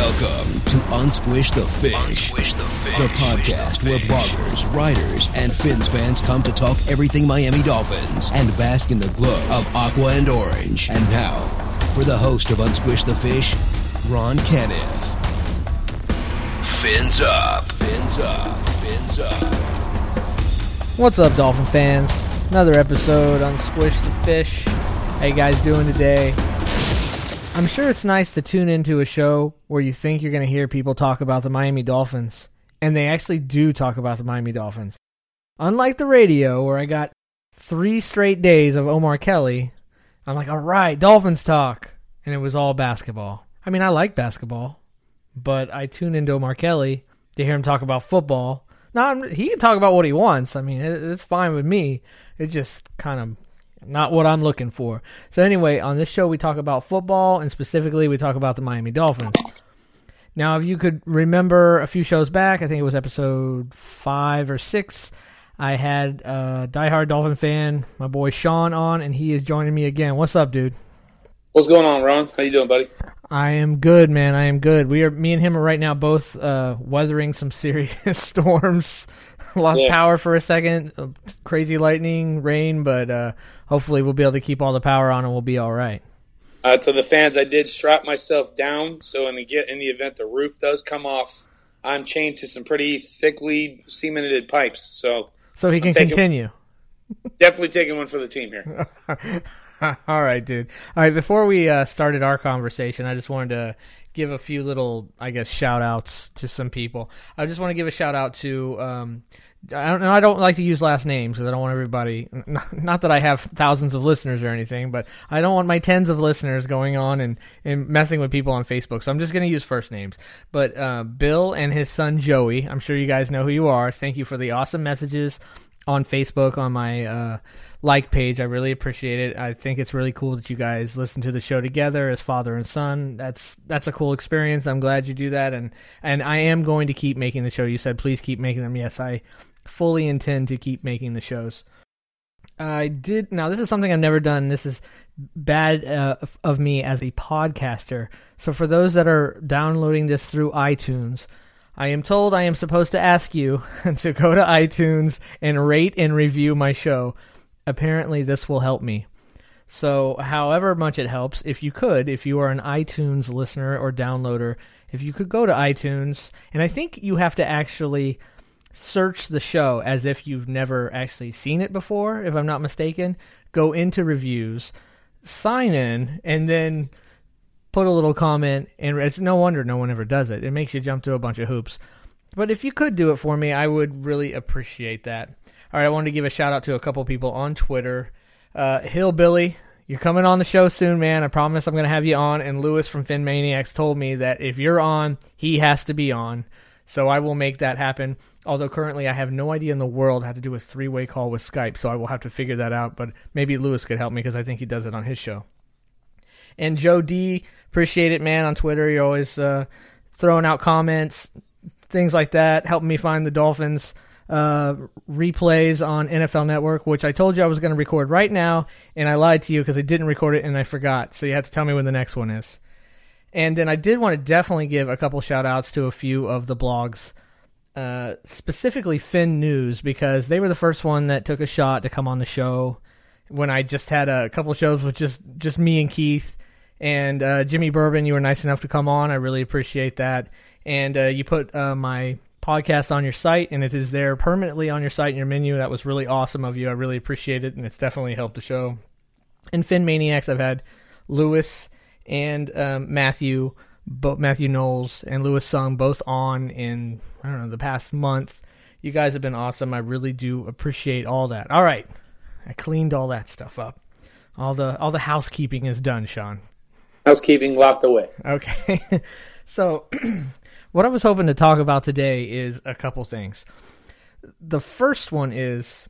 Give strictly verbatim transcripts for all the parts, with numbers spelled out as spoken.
Welcome to Unsquish the Fish, Unsquish the, Fish. the podcast the where bloggers, writers, and Fins fans come to talk everything Miami Dolphins and bask in the glow of aqua and orange. And now, for the host of Unsquish the Fish, Ron Caniff. Fins up, fins up, fins up. What's up, Dolphin fans? Another episode on Squish the Fish. How you guys doing today? I'm sure it's nice to tune into a show where you think you're going to hear people talk about the Miami Dolphins, and they actually do talk about the Miami Dolphins. Unlike the radio, where I got three straight days of Omar Kelly, I'm like, all right, Dolphins talk, and it was all basketball. I mean, I like basketball, but I tune into Omar Kelly to hear him talk about football. Now, I'm, he can talk about what he wants. I mean, it, it's fine with me. It's just kind of not what I'm looking for. So anyway, on this show we talk about football, and specifically we talk about the Miami Dolphins. Now, if you could remember a few shows back, I think it was episode five or six, I had a diehard Dolphin fan, my boy Sean, on, and he is joining me again. What's up, dude? What's going on, Ron? How you doing, buddy? I am good, man. I am good. We are, me and him are right now both uh, weathering some serious storms. Lost yeah. power for a second, crazy lightning, rain, but uh, hopefully we'll be able to keep all the power on and we'll be all right. Uh, to the fans, I did strap myself down, so in the get in the event the roof does come off, I'm chained to some pretty thickly cemented pipes. So, so he can taking, continue. Definitely taking one for the team here. All right, dude. All right, before we uh, started our conversation, I just wanted to give a few little, I guess, shout-outs to some people. I just want to give a shout-out to, um, I don't know, I don't like to use last names because I don't want everybody, not that I have thousands of listeners or anything, but I don't want my tens of listeners going on and, and messing with people on Facebook, so I'm just going to use first names. But uh, Bill and his son Joey, I'm sure you guys know who you are. Thank you for the awesome messages on Facebook, on my uh, like page. I really appreciate it. I think it's really cool that you guys listen to the show together as father and son. That's that's a cool experience. I'm glad you do that, and and I am going to keep making the show. You said please keep making them. Yes, I fully intend to keep making the shows. I did. Now, this is something I've never done. This is bad uh, of me as a podcaster. So for those that are downloading this through iTunes, I am told I am supposed to ask you to go to iTunes and rate and review my show. Apparently, this will help me. So, however much it helps, if you could, if you are an iTunes listener or downloader, if you could go to iTunes, and I think you have to actually search the show as if you've never actually seen it before, if I'm not mistaken, go into reviews, sign in, and then put a little comment, and it's no wonder no one ever does it. It makes you jump through a bunch of hoops. But if you could do it for me, I would really appreciate that. All right, I wanted to give a shout-out to a couple people on Twitter. Uh, Hillbilly, you're coming on the show soon, man. I promise I'm going to have you on. And Lewis from Fin Maniacs told me that if you're on, he has to be on. So I will make that happen. Although currently I have no idea in the world how to do a three-way call with Skype, so I will have to figure that out. But maybe Lewis could help me because I think he does it on his show. And Joe D, appreciate it, man, on Twitter. You're always uh, throwing out comments, things like that, helping me find the Dolphins uh, replays on N F L Network, which I told you I was going to record right now, and I lied to you because I didn't record it and I forgot. So you have to tell me when the next one is. And then I did want to definitely give a couple shout-outs to a few of the blogs, uh, specifically Fin News, because they were the first one that took a shot to come on the show when I just had a couple shows with just, just me and Keith. And uh, Jimmy Bourbon, you were nice enough to come on. I really appreciate that. And uh, you put uh, my podcast on your site, and it is there permanently on your site and your menu. That was really awesome of you. I really appreciate it, and it's definitely helped the show. And Fin Maniacs, I've had Lewis and um, Matthew, both Matthew Knowles and Lewis Sung, both on in, I don't know, the past month. You guys have been awesome. I really do appreciate all that. All right. I cleaned all that stuff up. All the all the housekeeping is done, Sean. Housekeeping locked away. Okay. So what I was hoping to talk about today is a couple things. The first one is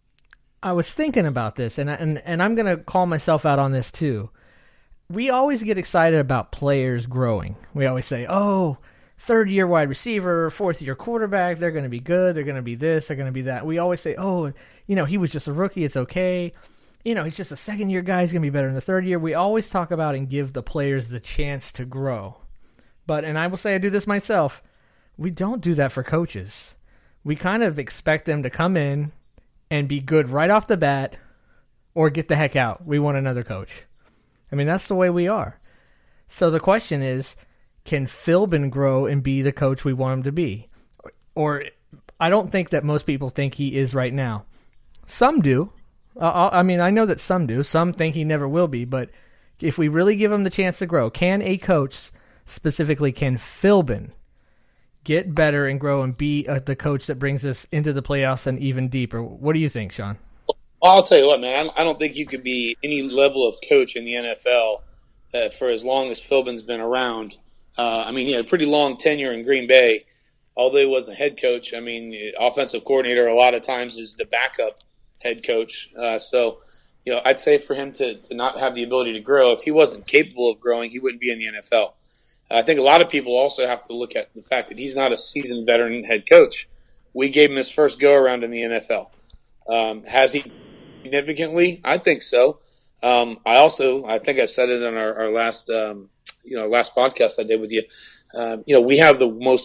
I was thinking about this, and, and, and I'm going to call myself out on this too. We always get excited about players growing. We always say, oh, third-year wide receiver, fourth-year quarterback, they're going to be good, they're going to be this, they're going to be that. We always say, oh, you know, he was just a rookie, it's okay. You know, he's just a second-year guy, he's going to be better in the third year. We always talk about and give the players the chance to grow. But, and I will say I do this myself, we don't do that for coaches. We kind of expect them to come in and be good right off the bat or get the heck out. We want another coach. I mean, that's the way we are. So the question is, can Philbin grow and be the coach we want him to be? Or I don't think that most people think he is right now. Some do. Uh, I mean, I know that some do. Some think he never will be. But if we really give him the chance to grow, can a coach, specifically can Philbin, get better and grow and be uh, the coach that brings us into the playoffs and even deeper? What do you think, Sean? I'll tell you what, man. I don't think you could be any level of coach in the N F L uh, for as long as Philbin's been around. Uh, I mean, he had a pretty long tenure in Green Bay. Although he wasn't a head coach, I mean, offensive coordinator a lot of times is the backup head coach. Uh, so, you know, I'd say for him to, to not have the ability to grow, if he wasn't capable of growing, he wouldn't be in the N F L. I think a lot of people also have to look at the fact that he's not a seasoned veteran head coach. We gave him his first go-around in the N F L. Um, has he significantly? I think so. Um, I also, I think I said it on our, our last, um, you know, last podcast I did with you. Um, you know, we have the most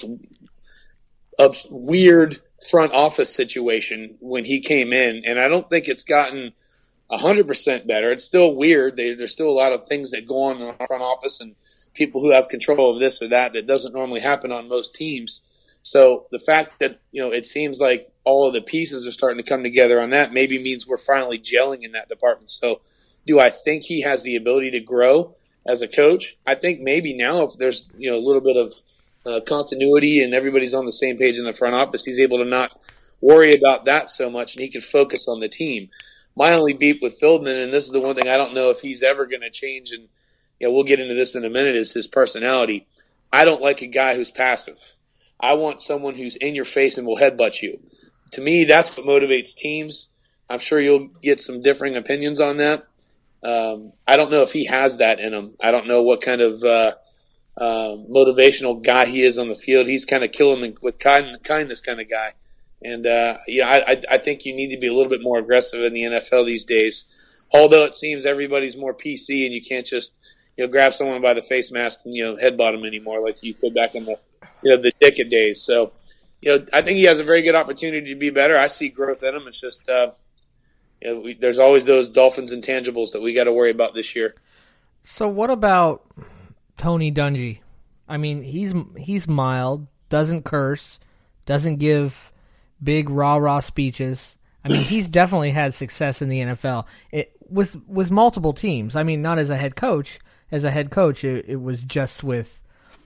weird front office situation when he came in, and I don't think it's gotten one hundred percent better. It's still weird. They, there's still a lot of things that go on in the front office and people who have control of this or that that doesn't normally happen on most teams. So the fact that, you know, it seems like all of the pieces are starting to come together on that maybe means we're finally gelling in that department. So do I think he has the ability to grow as a coach? I think maybe now if there's, you know, a little bit of uh, continuity and everybody's on the same page in the front office, he's able to not worry about that so much and he can focus on the team. My only beef with Philbin, and this is the one thing I don't know if he's ever going to change, and you know, we'll get into this in a minute, is his personality. I don't like a guy who's passive. I want someone who's in your face and will headbutt you. To me, that's what motivates teams. I'm sure you'll get some differing opinions on that. Um, I don't know if he has that in him. I don't know what kind of uh, uh, motivational guy he is on the field. He's kind of killing with kind, kindness kind of guy. And, uh, yeah, I, I think you need to be a little bit more aggressive in the N F L these days. Although it seems everybody's more P C and you can't just, you know, grab someone by the face mask and, you know, headbutt them anymore like you could back in the, you know, the Dickett days. So, you know, I think he has a very good opportunity to be better. I see growth in him. It's just, uh, you know, we, there's always those Dolphins intangibles that we got to worry about this year. So what about Tony Dungy? I mean, he's he's mild, doesn't curse, doesn't give big rah-rah speeches. I mean, he's definitely had success in the N F L it, with with multiple teams. I mean, not as a head coach. As a head coach, it, it was just with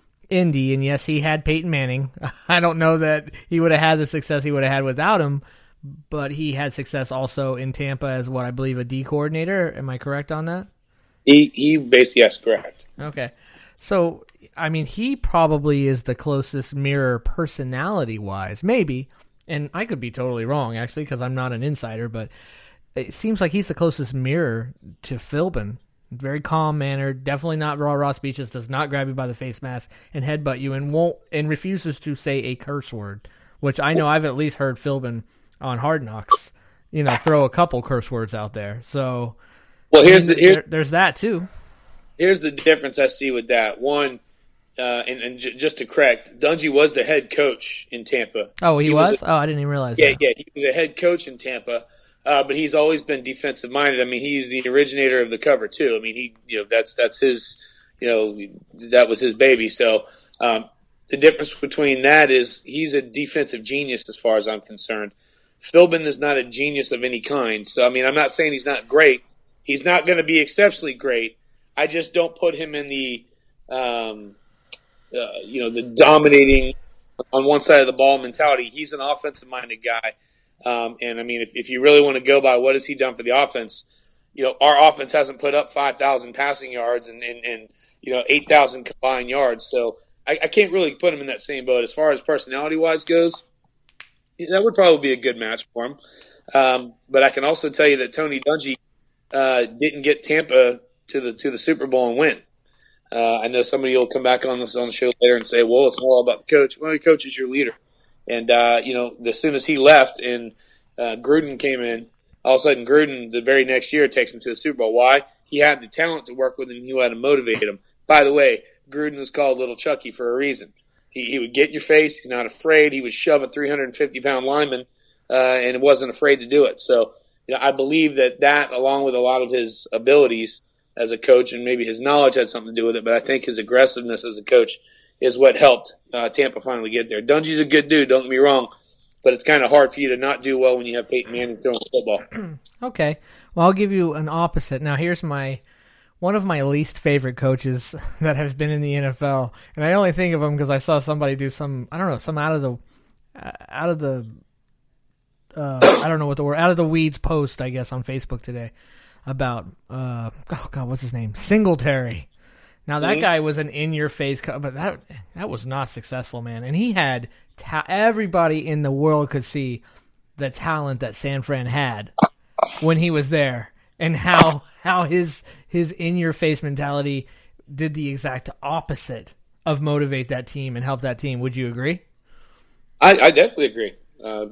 Indy, and yes, he had Peyton Manning. I don't know that he would have had the success he would have had without him, but he had success also in Tampa as what I believe a D coordinator. Am I correct on that? He he basically, yes, correct. Okay, so I mean, he probably is the closest mirror personality-wise, maybe. And I could be totally wrong, actually, because I'm not an insider, but it seems like he's the closest mirror to Philbin. Very calm-mannered, definitely not rah-rah speeches, does not grab you by the face mask and headbutt you, and won't and refuses to say a curse word, which I know I've at least heard Philbin on Hard Knocks, you know, throw a couple curse words out there. So, well, here's I mean, the, here, there, there's that too. Here's the difference I see with that. One. Uh, and, and j- just to correct, Dungy was the head coach in Tampa. Oh, he, he was? was a, oh, I didn't even realize yeah, that. Yeah, he was a head coach in Tampa, uh, but he's always been defensive minded. I mean, he's the originator of the cover too. I mean, he, you know, that's that's his, you know, that was his baby. So um, the difference between that is he's a defensive genius as far as I'm concerned. Philbin is not a genius of any kind. So I mean, I'm not saying he's not great. He's not going to be exceptionally great. I just don't put him in the um, Uh, you know, the dominating on one side of the ball mentality. He's an offensive-minded guy. Um, and, I mean, if, if you really want to go by what has he done for the offense, you know, our offense hasn't put up five thousand passing yards and, and, and you know, eight thousand combined yards. So I, I can't really put him in that same boat. As far as personality-wise goes, that would probably be a good match for him. Um, but I can also tell you that Tony Dungy uh, didn't get Tampa to the to the Super Bowl and win. Uh, I know somebody will come back on this on the show later and say, well, it's all about the coach. Well, the coach is your leader. And, uh, you know, as soon as he left and uh, Gruden came in, all of a sudden Gruden the very next year takes him to the Super Bowl. Why? He had the talent to work with him. He knew how to motivate him. By the way, Gruden was called Little Chucky for a reason. He, he would get in your face. He's not afraid. He would shove a three hundred fifty pound lineman, uh, and wasn't afraid to do it. So, you know, I believe that that, along with a lot of his abilities as a coach, and maybe his knowledge had something to do with it, but I think his aggressiveness as a coach is what helped uh, Tampa finally get there. Dungy's a good dude, don't get me wrong, but it's kind of hard for you to not do well when you have Peyton Manning throwing the football. Okay. Well, I'll give you an opposite. Now, here's my one of my least favorite coaches that has been in the N F L, and I only think of him because I saw somebody do some, I don't know, some out of the, uh, out of the, uh, I don't know what the word, out of the weeds post, I guess, on Facebook today about, uh, oh God, what's his name? Singletary. Now, that mm-hmm. guy was an in-your-face, co- but that that was not successful, man. And he had, ta- everybody in the world could see the talent that San Fran had when he was there, and how how his his in-your-face mentality did the exact opposite of motivate that team and help that team. Would you agree? I, I definitely agree. Uh,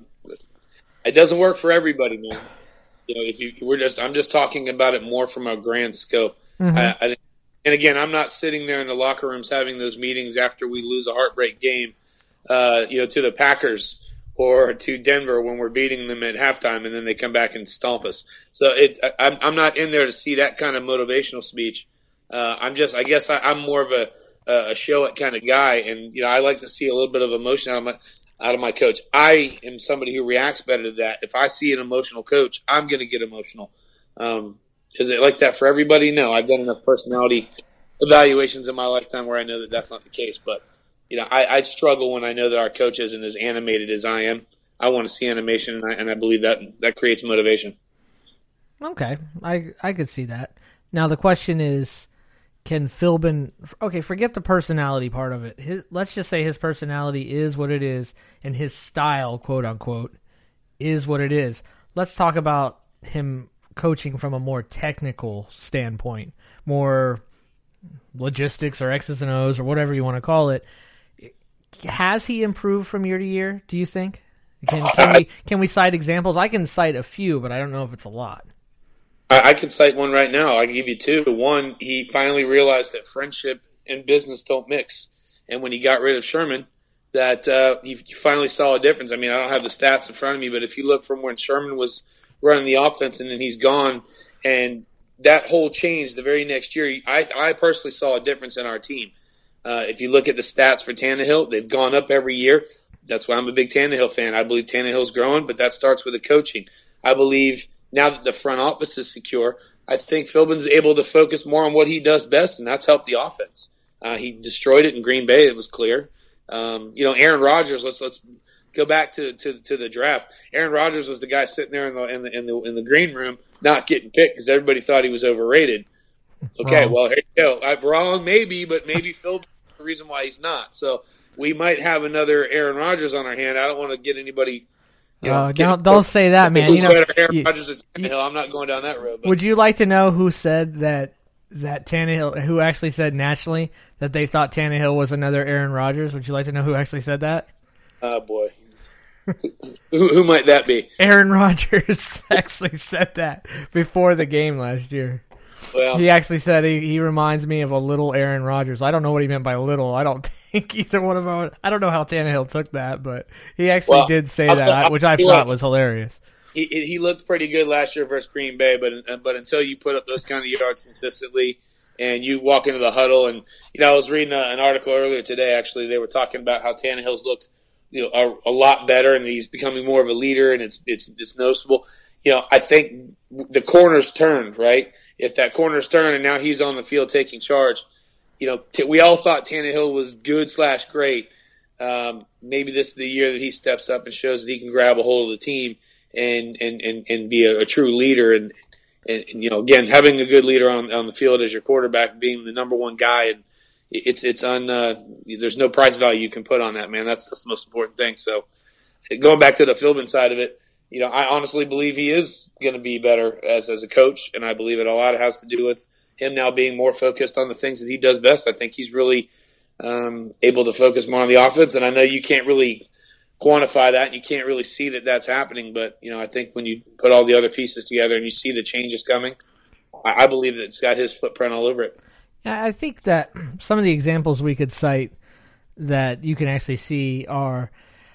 it doesn't work for everybody, man. You know, if you we're just I'm just talking about it more from a grand scope. Mm-hmm. I, I, and again, I'm not sitting there in the locker rooms having those meetings after we lose a heartbreak game, uh, you know, to the Packers or to Denver when we're beating them at halftime, and then they come back and stomp us. So it's I'm I'm not in there to see that kind of motivational speech. Uh, I'm just I guess I, I'm more of a a show it kind of guy, and you know I like to see a little bit of emotion out of my out of my coach. I am somebody who reacts better to that. If I see an emotional coach, I'm going to get emotional. Um, is it like that for everybody? No, I've done enough personality evaluations in my lifetime where I know that that's not the case, but. You know, I, I struggle when I know that our coach isn't as animated as I am. I want to see animation, and I, and I believe that that creates motivation. Okay, I I could see that. Now the question is, can Philbin? Okay, forget the personality part of it. His, let's just say his personality is what it is, and his style, quote unquote, is what it is. Let's talk about him coaching from a more technical standpoint, more logistics or X's and O's or whatever you want to call it. Has he improved from year to year, do you think? Can, can we can we cite examples? I can cite a few, but I don't know if it's a lot. I, I can cite one right now. I can give you two. One, he finally realized that friendship and business don't mix. And when he got rid of Sherman, that uh, you, you finally saw a difference. I mean, I don't have the stats in front of me, but if you look from when Sherman was running the offense and then he's gone, and that whole change the very next year, I, I personally saw a difference in our team. Uh, if you look at the stats for Tannehill, they've gone up every year. That's why I'm a big Tannehill fan. I believe Tannehill's growing, but that starts with the coaching. I believe now that the front office is secure, I think Philbin's able to focus more on what he does best, and that's help the offense. Uh, he destroyed it in Green Bay. It was clear. Um, you know, Aaron Rodgers. Let's let's go back to, to to the draft. Aaron Rodgers was the guy sitting there in the in the in the, in the green room, not getting picked because everybody thought he was overrated. Okay, wrong. Well, here you go. I'm wrong, maybe, but maybe Phil the reason why he's not. So we might have another Aaron Rodgers on our hand. I don't want to get anybody. You know, uh, don't don't say that, man. You know, Aaron you, Rodgers and Tannehill. I'm not going down that road. But. Would you like to know who said that? That Tannehill, who actually said nationally that they thought Tannehill was another Aaron Rodgers? Would you like to know who actually said that? Oh boy. who, who might that be? Aaron Rodgers actually said that before the game last year. Well, he actually said he, he reminds me of a little Aaron Rodgers. I don't know what he meant by little. I don't think either one of them. I don't know how Tannehill took that, but he actually well, did say that, I'll, which I thought like, was hilarious. He he looked pretty good last year versus Green Bay, but but until you put up those kind of yards consistently and you walk into the huddle, and you know I was reading a, an article earlier today. Actually, they were talking about how Tannehill's looked you know a, a lot better, and he's becoming more of a leader, and it's it's it's noticeable. You know, I think the corner's turned, right? If that corner's turned and now he's on the field taking charge, you know, t- we all thought Tannehill was good slash great. Um, maybe this is the year that he steps up and shows that he can grab a hold of the team and and, and, and be a, a true leader. And, and, and, you know, again, having a good leader on, on the field as your quarterback, being the number one guy, and it's it's on. Uh, there's no price value you can put on that, man. That's, that's the most important thing. So going back to the Philbin side of it, you know, I honestly believe he is going to be better as as a coach, and I believe it a lot has to do with him now being more focused on the things that he does best. I think he's really um, able to focus more on the offense, and I know you can't really quantify that, and you can't really see that that's happening, but, you know, I think when you put all the other pieces together and you see the changes coming, I, I believe that it's got his footprint all over it. I think that some of the examples we could cite that you can actually see are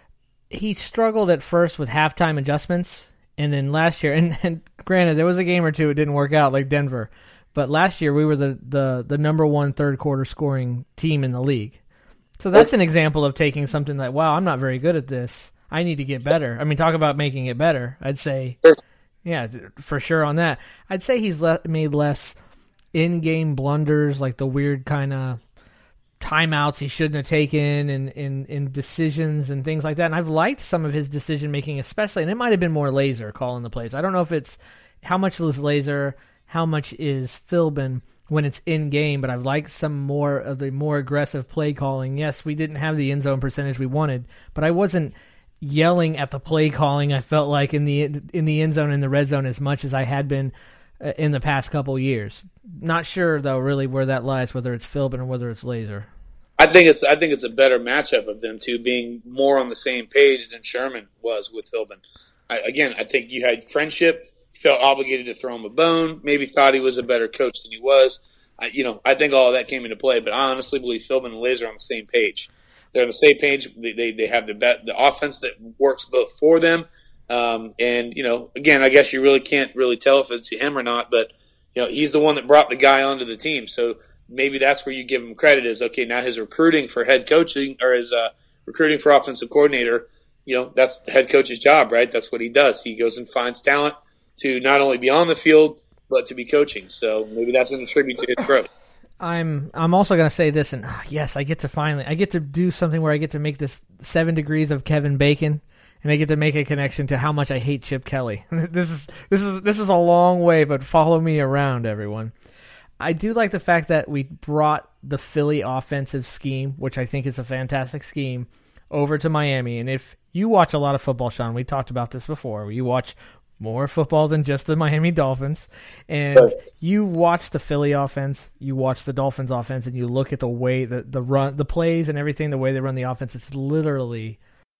he struggled at first with halftime adjustments, and then last year, and, and granted, there was a game or two it didn't work out, like Denver, but last year we were the, the, the number one third quarter scoring team in the league. So that's an example of taking something like, wow, I'm not very good at this. I need to get better. I mean, talk about making it better. I'd say, yeah, for sure on that. I'd say he's le- made less in-game blunders, like the weird kind of timeouts he shouldn't have taken and in, in decisions and things like that. And I've liked some of his decision-making especially, and it might have been more Laser calling the plays. I don't know if it's how much is Laser, how much is Philbin when it's in-game, but I've liked some more of the more aggressive play calling. Yes, we didn't have the end zone percentage we wanted, but I wasn't yelling at the play calling, I felt like, in the in the end zone and the red zone as much as I had been in the past couple years. Not sure, though, really where that lies, whether it's Philbin or whether it's Laser. I think it's I think it's a better matchup of them two being more on the same page than Sherman was with Philbin. I, again, I think you had friendship. You felt obligated to throw him a bone. Maybe thought he was a better coach than he was. I, you know, I think all of that came into play. But I honestly believe Philbin and Laser are on the same page. They're on the same page. They they, they have the be- the offense that works both for them. Um, and, you know, again, I guess you really can't really tell if it's him or not. But, you know, he's the one that brought the guy onto the team. So maybe that's where you give him credit is, okay, now his recruiting for head coaching or his uh, recruiting for offensive coordinator, you know, that's the head coach's job, right? That's what he does. He goes and finds talent to not only be on the field, but to be coaching. So maybe that's an attribute to his growth. I'm I'm also going to say this, and uh, yes, I get to finally, I get to do something where I get to make this seven degrees of Kevin Bacon, and I get to make a connection to how much I hate Chip Kelly. this is this is this is a long way, but follow me around, everyone. I do like the fact that we brought the Philly offensive scheme, which I think is a fantastic scheme, over to Miami. And if you watch a lot of football, Sean, we talked about this before, you watch more football than just the Miami Dolphins, and right. You watch the Philly offense, you watch the Dolphins offense, and you look at the way the, the run, the plays and everything, the way they run the offense, it's literally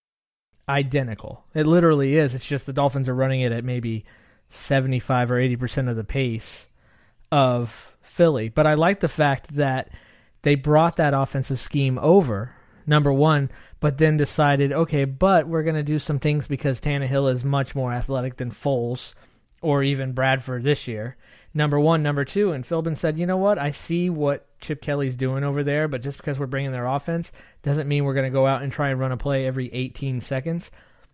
identical. It literally is. It's just the Dolphins are running it at maybe seventy-five or eighty percent of the pace of Philly. But I like the fact that they brought that offensive scheme over, number one, but then decided, okay, but we're going to do some things because Tannehill is much more athletic than Foles or even Bradford this year. Number one. Number two, and Philbin said, you know what, I see what Chip Kelly's doing over there, but just because we're bringing their offense doesn't mean we're going to go out and try and run a play every eighteen seconds.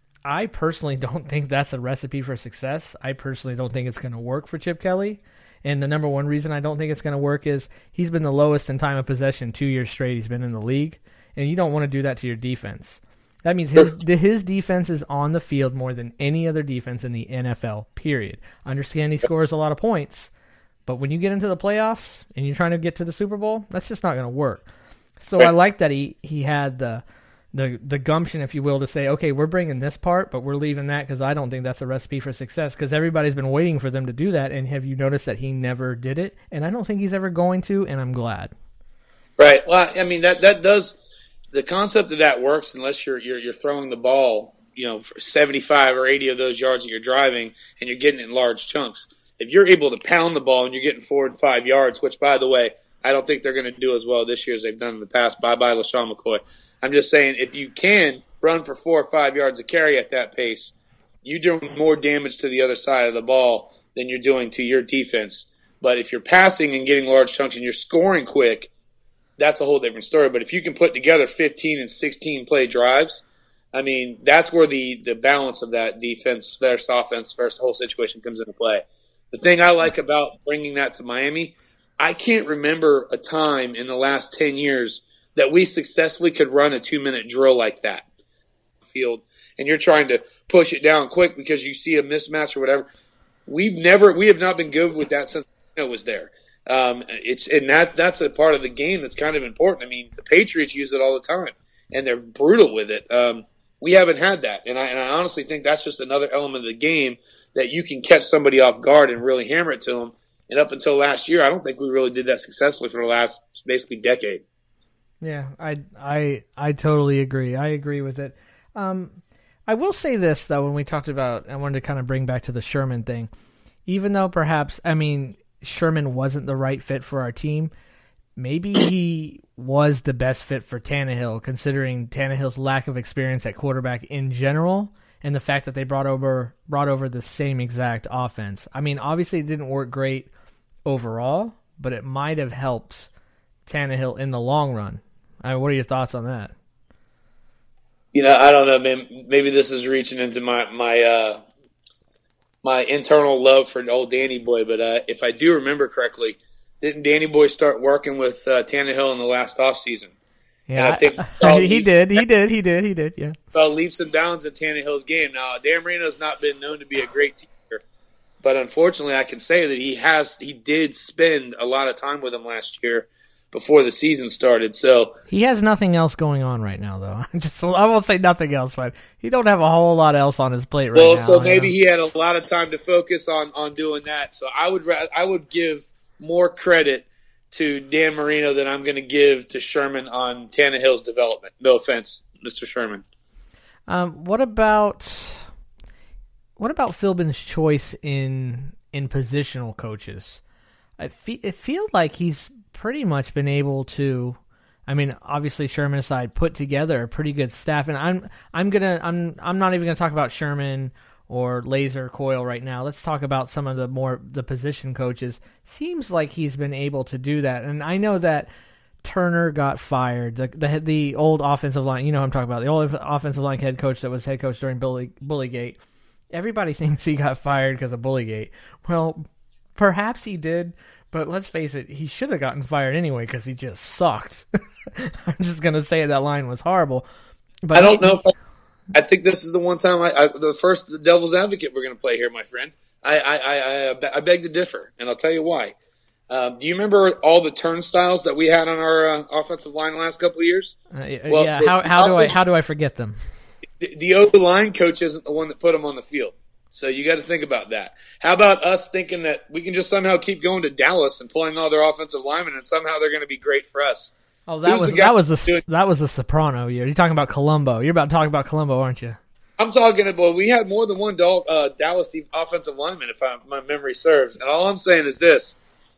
I personally don't think that's a recipe for success. I personally don't think it's going to work for Chip Kelly. And the number one reason I don't think it's going to work is he's been the lowest in time of possession two years straight he's been in the league. And you don't want to do that to your defense. That means his his defense is on the field more than any other defense in the N F L, period. I understand he scores a lot of points, but when you get into the playoffs and you're trying to get to the Super Bowl, that's just not going to work. So I like that he, he had the, the the gumption, if you will, to say, okay, we're bringing this part, but we're leaving that because I don't think that's a recipe for success because everybody's been waiting for them to do that, and have you noticed that he never did it? And I don't think he's ever going to, and I'm glad. Right. Well, I mean, that, that does – the concept of that works unless you're, you're you're throwing the ball, you know, for seventy-five or eighty of those yards that you're driving, and you're getting it in large chunks. If you're able to pound the ball and you're getting four and five yards, which, by the way, I don't think they're going to do as well this year as they've done in the past. Bye-bye, LaShawn McCoy. I'm just saying, if you can run for four or five yards a carry at that pace, you're doing more damage to the other side of the ball than you're doing to your defense. But if you're passing and getting large chunks and you're scoring quick, that's a whole different story. But if you can put together fifteen and sixteen play drives, I mean, that's where the, the balance of that defense versus offense versus the whole situation comes into play. The thing I like about bringing that to Miami, I can't remember a time in the last ten years that we successfully could run a two-minute drill like that. Field, and you're trying to push it down quick because you see a mismatch or whatever. We've never, we have not been good with that since it was there. Um, it's and that that's a part of the game that's kind of important. I mean, the Patriots use it all the time, and they're brutal with it. Um, we haven't had that, and I, and I honestly think that's just another element of the game that you can catch somebody off guard and really hammer it to them. And up until last year, I don't think we really did that successfully for the last basically decade. Yeah, I I I totally agree. I agree with it. Um, I will say this though, when we talked about, I wanted to kind of bring back to the Sherman thing, even though perhaps, I mean, Sherman wasn't the right fit for our team. maybe he was the best fit for Tannehill, considering Tannehill's lack of experience at quarterback in general, and the fact that they brought over brought over the same exact offense. I mean, obviously it didn't work great overall, but it might have helped Tannehill in the long run. I mean, what are your thoughts on that? You know, I don't know, man. Maybe this is reaching into my my uh, my internal love for old Danny Boy, but uh, if I do remember correctly, didn't Danny Boy start working with uh, Tannehill in the last offseason? Yeah, I think I, he did. He did. He did. He did. Yeah. Well, leaps and bounds in Tannehill's game. Now, Dan Marino's not been known to be a great teacher, but unfortunately, I can say that he has. He did spend a lot of time with him last year before the season started. So he has nothing else going on right now, though. Just I won't say nothing else, but he don't have a whole lot else on his plate right well, now. Well, so maybe know? he had a lot of time to focus on on doing that. So I would I would give more credit to Dan Marino than I'm going to give to Sherman on Tannehill's development. No offense, Mister Sherman. Um, what about what about Philbin's choice in in positional coaches? I fe- it feels like he's pretty much been able to. I mean, obviously Sherman aside, put together a pretty good staff, and I'm I'm gonna I'm I'm not even gonna talk about Sherman or Laser Coyle right now. Let's talk about some of the more the position coaches. Seems like he's been able to do that, and I know that Turner got fired. The the, the old offensive line, you know who I'm talking about, the old offensive line head coach that was head coach during Bully Bullygate. Everybody thinks he got fired because of Bullygate. Well, perhaps he did, but let's face it, he should have gotten fired anyway because he just sucked. I'm just gonna say that line was horrible. But I don't he, know if. I- I think this is the one time, I, I the first devil's advocate we're going to play here, my friend. I, I, I, I beg to differ, and I'll tell you why. Uh, do you remember all the turnstiles that we had on our uh, offensive line the last couple of years? Uh, well, yeah. How, how do I how do I forget them? The, the O-line coach isn't the one that put them on the field, so you got to think about that. How about us thinking that we can just somehow keep going to Dallas and pulling all their offensive linemen, and somehow they're going to be great for us? Oh, that Who's was that was the doing? that was the Soprano year. You're talking about Colombo. You're about to talk about Colombo, aren't you? I'm talking about. We had more than one uh, Dallas offensive lineman, if I, my memory serves. And all I'm saying is this: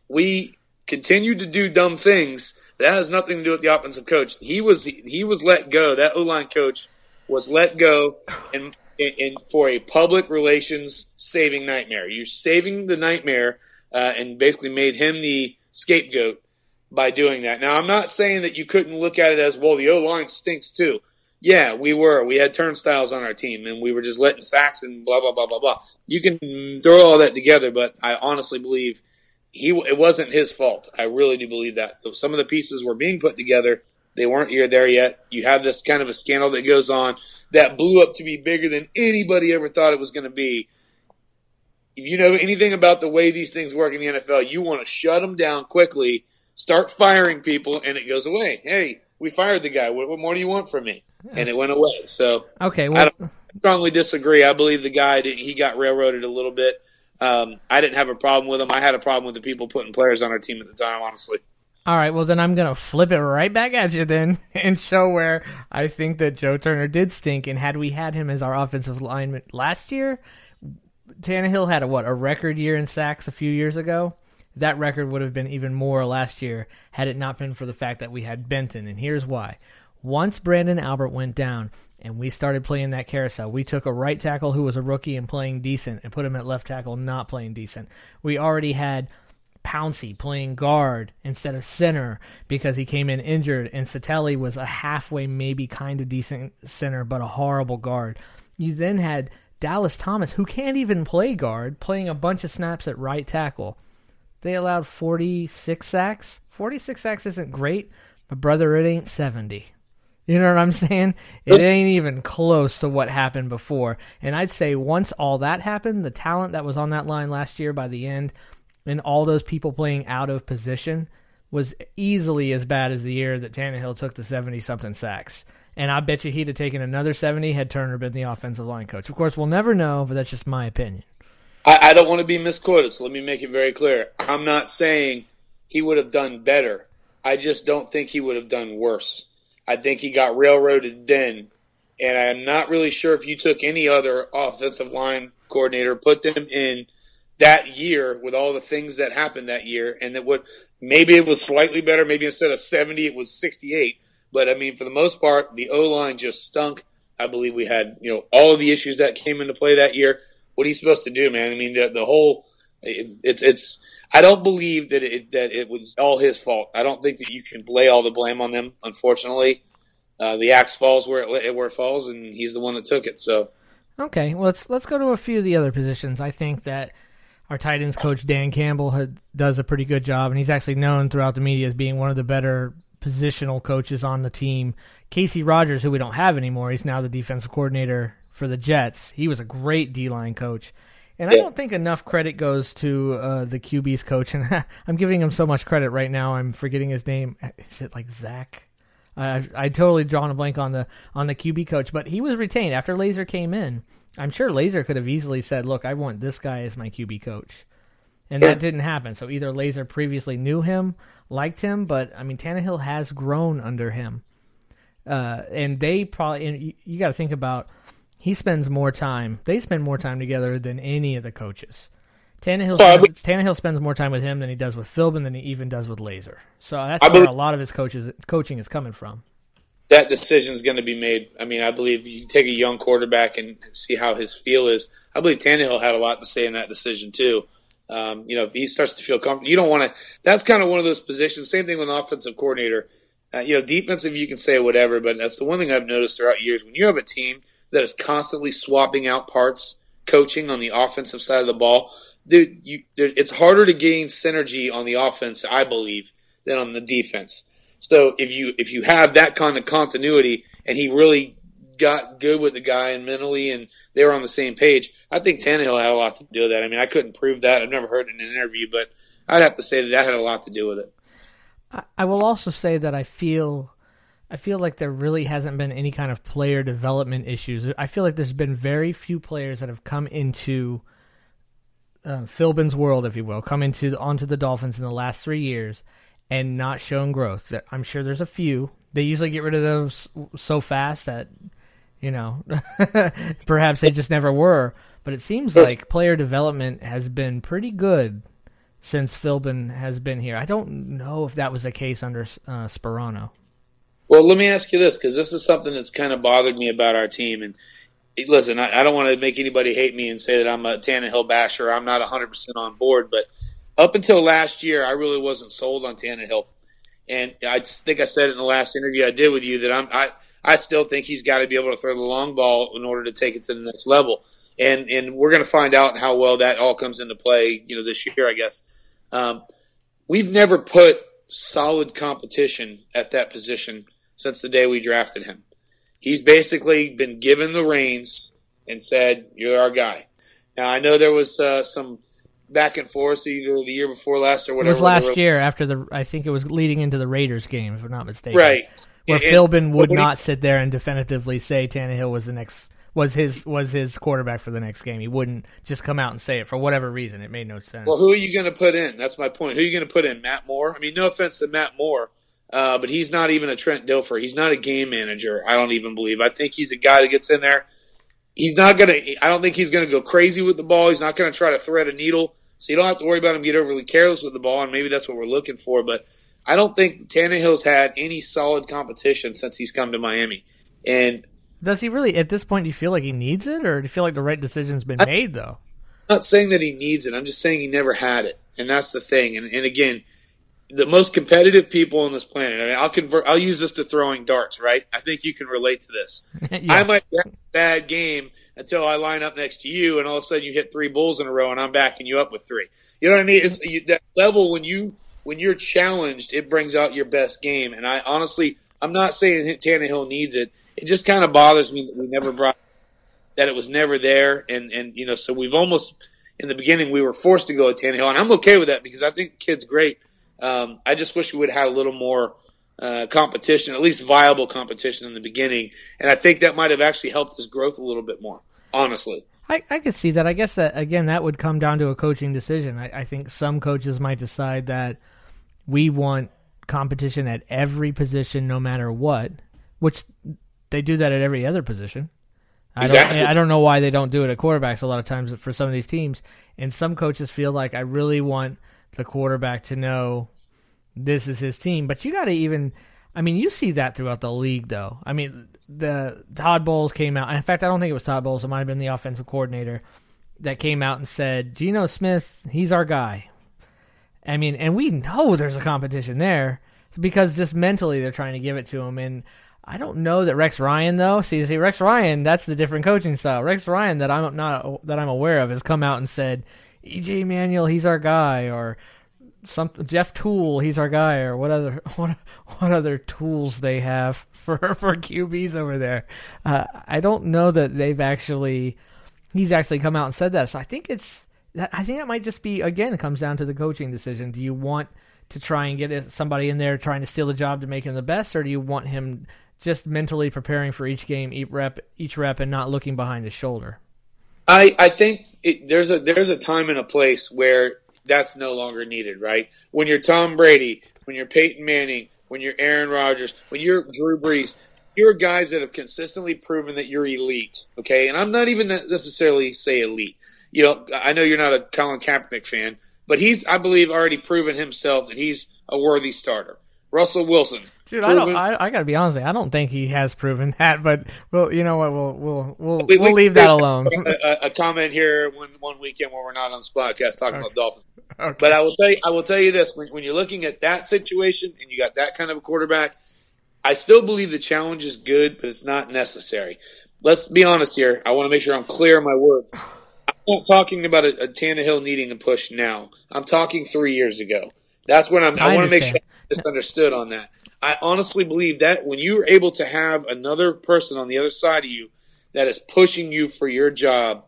we continue to do dumb things. That has nothing to do with the offensive coach. He was he, he was let go. That O-line coach was let go, and and for a public relations saving nightmare. You're saving the nightmare, uh, and basically made him the scapegoat by doing that. Now, I'm not saying that you couldn't look at it as, well, the O-line stinks too. Yeah, we were. We had turnstiles on our team, and we were just letting sacks and blah, blah, blah, blah, blah. You can throw all that together, but I honestly believe he it wasn't his fault. I really do believe that. Some of the pieces were being put together. They weren't here there yet. You have this kind of a scandal that goes on that blew up to be bigger than anybody ever thought it was going to be. If you know anything about the way these things work in the N F L, you want to shut them down quickly, start firing people, and it goes away. Hey, we fired the guy. What, what more do you want from me? And it went away. So okay, well, I don't strongly disagree. I believe the guy, he got railroaded a little bit. Um, I didn't have a problem with him. I had a problem with the people putting players on our team at the time, honestly. All right, well, then I'm going to flip it right back at you then and show where I think that Joe Turner did stink. And had we had him as our offensive lineman last year, Tannehill had a, what, a record year in sacks a few years ago? That record would have been even more last year had it not been for the fact that we had Benton. And here's why. Once Brandon Albert went down and we started playing that carousel, we took a right tackle who was a rookie and playing decent and put him at left tackle not playing decent. We already had Pouncey playing guard instead of center because he came in injured, and Satelli was a halfway, maybe kind of decent center, but a horrible guard. You then had Dallas Thomas, who can't even play guard, playing a bunch of snaps at right tackle. They allowed forty-six sacks. forty-six sacks isn't great, but brother, it ain't seventy. You know what I'm saying? It ain't even close to what happened before. And I'd say once all that happened, the talent that was on that line last year by the end, and all those people playing out of position, was easily as bad as the year that Tannehill took the seventy-something sacks. And I bet you he'd have taken another seventy had Turner been the offensive line coach. Of course, we'll never know, but that's just my opinion. I, I don't want to be misquoted, so let me make it very clear. I'm not saying he would have done better. I just don't think he would have done worse. I think he got railroaded then, and I'm not really sure if you took any other offensive line coordinator, put them in that year with all the things that happened that year, and that what maybe it was slightly better. Maybe instead of seventy, it was sixty-eight. But I mean, for the most part, the O-line just stunk. I believe we had, you know, all of the issues that came into play that year. What are you supposed to do, man? I mean, the, the whole it, it's it's. I don't believe that it that it was all his fault. I don't think that you can lay all the blame on them. Unfortunately, uh, the axe falls where it where it falls, and he's the one that took it. So, okay, well, let's let's go to a few of the other positions. I think that our tight ends coach Dan Campbell had, does a pretty good job, and he's actually known throughout the media as being one of the better positional coaches on the team. Casey Rogers, who we don't have anymore, he's now the defensive coordinator for the Jets. He was a great D-line coach. And I don't think enough credit goes to uh, the Q B's coach, and I'm giving him so much credit right now. I'm forgetting his name. Is it like Zach? I I totally drawn a blank on the on the Q B coach, but he was retained after Laser came in. I'm sure Laser could have easily said, "Look, I want this guy as my Q B coach," and that didn't happen. So either Laser previously knew him, liked him, but I mean Tannehill has grown under him, uh, and they probably. And you, you got to think about. He spends more time. They spend more time together than any of the coaches. Tannehill, spends, Tannehill spends more time with him than he does with Philbin, than he even does with Laser. So that's where a lot of his coaches coaching is coming from. That decision is going to be made. I mean, I believe you take a young quarterback and see how his feel is. I believe Tannehill had a lot to say in that decision too. Um, you know, if he starts to feel comfortable, you don't want to. That's kind of one of those positions. Same thing with an offensive coordinator. Uh, you know, defensive you can say whatever, but that's the one thing I've noticed throughout years. When you have a team that is constantly swapping out parts, coaching on the offensive side of the ball, dude, you, it's harder to gain synergy on the offense, I believe, than on the defense. So if you if you have that kind of continuity, and he really got good with the guy and mentally, and they were on the same page, I think Tannehill had a lot to do with that. I mean, I couldn't prove that. I've never heard it in an interview, but I'd have to say that that had a lot to do with it. I, I will also say that I feel – I feel like there really hasn't been any kind of player development issues. I feel like there's been very few players that have come into uh, Philbin's world, if you will, come into onto the Dolphins in the last three years and not shown growth. I'm sure there's a few. They usually get rid of those so fast that, you know, perhaps they just never were. But it seems like player development has been pretty good since Philbin has been here. I don't know if that was the case under uh, Sperano. Well, let me ask you this, because this is something that's kind of bothered me about our team. And listen, I, I don't want to make anybody hate me and say that I'm a Tannehill basher. I'm not one hundred percent on board. But up until last year, I really wasn't sold on Tannehill. And I just think I said it in the last interview I did with you that I'm, I I still think he's got to be able to throw the long ball in order to take it to the next level. And and we're going to find out how well that all comes into play, you know, this year, I guess. Um, we've never put solid competition at that position since the day we drafted him. He's basically been given the reins and said, "You're our guy." Now, I know there was uh, some back and forth either the year before last or whatever. It was last year after the, I think it was leading into the Raiders game, if I'm not mistaken. Right. Where and, Philbin would he, not sit there and definitively say Tannehill was the next, was his, was his quarterback for the next game. He wouldn't just come out and say it for whatever reason. It made no sense. Well, who are you going to put in? That's my point. Who are you going to put in? Matt Moore? I mean, no offense to Matt Moore. Uh, but he's not even a Trent Dilfer. He's not a game manager, I don't even believe. I think he's a guy that gets in there. He's not going to – I don't think he's going to go crazy with the ball. He's not going to try to thread a needle. So you don't have to worry about him getting overly careless with the ball, and maybe that's what we're looking for. But I don't think Tannehill's had any solid competition since he's come to Miami. And does he really – at this point, do you feel like he needs it, or do you feel like the right decision's been I, made, though? I'm not saying that he needs it. I'm just saying he never had it, and that's the thing. And, and again – the most competitive people on this planet. I mean, I'll convert. I'll use this to throwing darts, right? I think you can relate to this. Yes. I might have a bad game until I line up next to you, and all of a sudden you hit three bulls in a row, and I'm backing you up with three. You know what I mean? It's you, that level when you when you're challenged, it brings out your best game. And I honestly, I'm not saying Tannehill needs it. It just kind of bothers me that we never brought that it was never there, and and you know, so we've almost in the beginning we were forced to go with Tannehill, and I'm okay with that because I think the kid's great. Um, I just wish we would have had a little more uh, competition, at least viable competition in the beginning. And I think that might have actually helped his growth a little bit more, honestly. I, I could see that. I guess that, again, that would come down to a coaching decision. I, I think some coaches might decide that we want competition at every position no matter what, which they do that at every other position. I exactly. don't I don't know why they don't do it at quarterbacks a lot of times for some of these teams. And some coaches feel like I really want the quarterback to know this is his team. But you got to even – I mean, you see that throughout the league, though. I mean, the Todd Bowles came out. In fact, I don't think it was Todd Bowles. It might have been the offensive coordinator that came out and said, Geno Smith, he's our guy. I mean, and we know there's a competition there because just mentally they're trying to give it to him. And I don't know that Rex Ryan, though. See, see, Rex Ryan, that's the different coaching style. Rex Ryan that I'm not that I'm aware of has come out and said, E J Manuel, he's our guy, or some Jeff Toole, he's our guy, or what other what what other tools they have for for Q Bs over there. Uh, I don't know that they've actually he's actually come out and said that. So I think it's I think that might just be, again, it comes down to the coaching decision. Do you want to try and get somebody in there trying to steal the job to make him the best, or do you want him just mentally preparing for each game, each rep, each rep, and not looking behind his shoulder? I, I think it, there's a there's a time and a place where that's no longer needed, right? When you're Tom Brady, when you're Peyton Manning, when you're Aaron Rodgers, when you're Drew Brees, you're guys that have consistently proven that you're elite, okay? And I'm not even necessarily say elite. You know, I know you're not a Colin Kaepernick fan, but he's, I believe, already proven himself that he's a worthy starter. Russell Wilson. Dude, I don't. I, I got to be honest. I don't think he has proven that. But well, you know what? We'll we'll we'll, we, we'll we, leave that alone. A, a comment here one one weekend when we're not on this podcast talking okay. about Dolphins. Okay. But I will tell you, I will tell you this: when, when you're looking at that situation and you got that kind of a quarterback, I still believe the challenge is good, but it's not necessary. Let's be honest here. I want to make sure I'm clear on my words. I'm not talking about a, a Tannehill needing a push now. I'm talking three years ago. That's when I'm. I, I want to make sure I'm misunderstood on that. I honestly believe that when you're able to have another person on the other side of you that is pushing you for your job,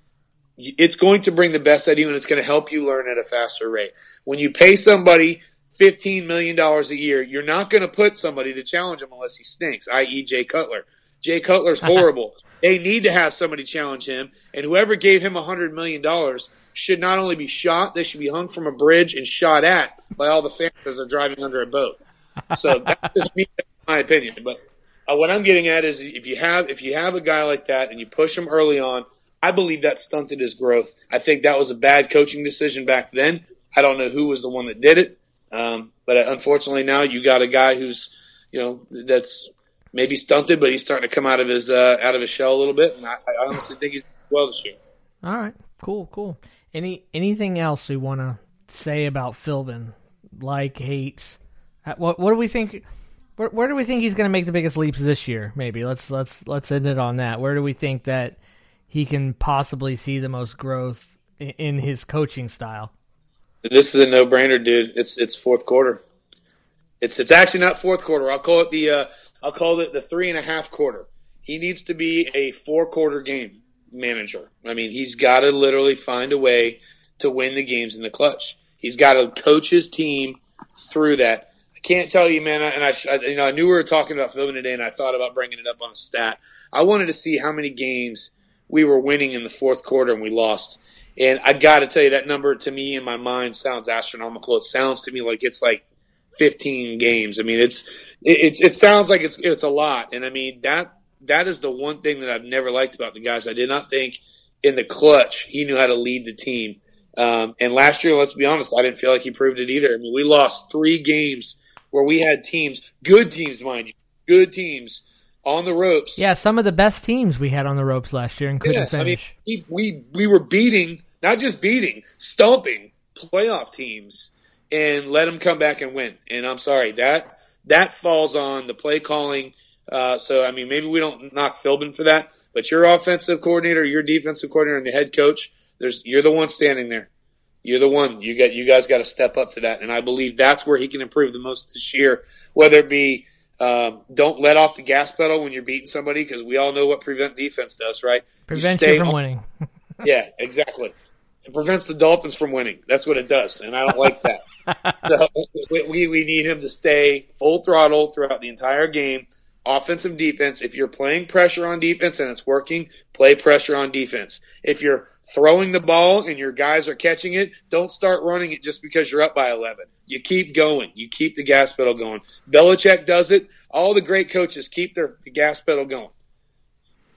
it's going to bring the best out of you, and it's going to help you learn at a faster rate. When you pay somebody fifteen million dollars a year, you're not going to put somebody to challenge him unless he stinks, that is. Jay Cutler. Jay Cutler's horrible. They need to have somebody challenge him, and whoever gave him one hundred million dollars should not only be shot, they should be hung from a bridge and shot at by all the fans as they're driving under a boat. So that's just me, my opinion. But uh, what I'm getting at is if you have if you have a guy like that and you push him early on, I believe that stunted his growth. I think that was a bad coaching decision back then. I don't know who was the one that did it, um, but unfortunately now you got a guy who's you know that's maybe stunted, but he's starting to come out of his uh, out of his shell a little bit, and I, I honestly think he's well this year. All right, cool, cool. Any anything else we want to say about Philbin? Like, hates. What what do we think? Where, where do we think he's going to make the biggest leaps this year? Maybe let's let's let's end it on that. Where do we think that he can possibly see the most growth in, in his coaching style? This is a no-brainer, dude. It's it's fourth quarter. It's it's actually not fourth quarter. I'll call it the uh, I'll call it the three and a half quarter. He needs to be a four-quarter game manager. I mean, he's got to literally find a way to win the games in the clutch. He's got to coach his team through that. I can't tell you, man, and I, I you know I knew we were talking about Philbin today, and I thought about bringing it up on a stat. I wanted to see how many games we were winning in the fourth quarter and we lost. And I got to tell you, that number to me in my mind sounds astronomical. It sounds to me like it's like fifteen games. I mean, it's it, it's it sounds like it's it's a lot. And I mean that that is the one thing that I've never liked about the guys. I did not think in the clutch he knew how to lead the team. Um, and last year, let's be honest, I didn't feel like he proved it either. I mean, we lost three games where we had teams, good teams, mind you, good teams on the ropes. Yeah, some of the best teams we had on the ropes last year and couldn't yeah, finish. I mean, we, we we were beating, not just beating, stomping playoff teams and let them come back and win. And I'm sorry, that that falls on the play calling. Uh, so, I mean, maybe we don't knock Philbin for that, but your offensive coordinator, your defensive coordinator, and the head coach, there's you're the one standing there. You're the one. You got you guys got to step up to that, and I believe that's where he can improve the most this year. Whether it be um, don't let off the gas pedal when you're beating somebody, because we all know what prevent defense does, right? Prevents you, you from on. winning. Yeah, exactly. It prevents the Dolphins from winning. That's what it does, and I don't like that. So we we need him to stay full throttle throughout the entire game. Offensive defense, if you're playing pressure on defense and it's working, play pressure on defense. If you're throwing the ball and your guys are catching it, don't start running it just because you're up by eleven. You keep going. You keep the gas pedal going. Belichick does it. All the great coaches keep their the gas pedal going.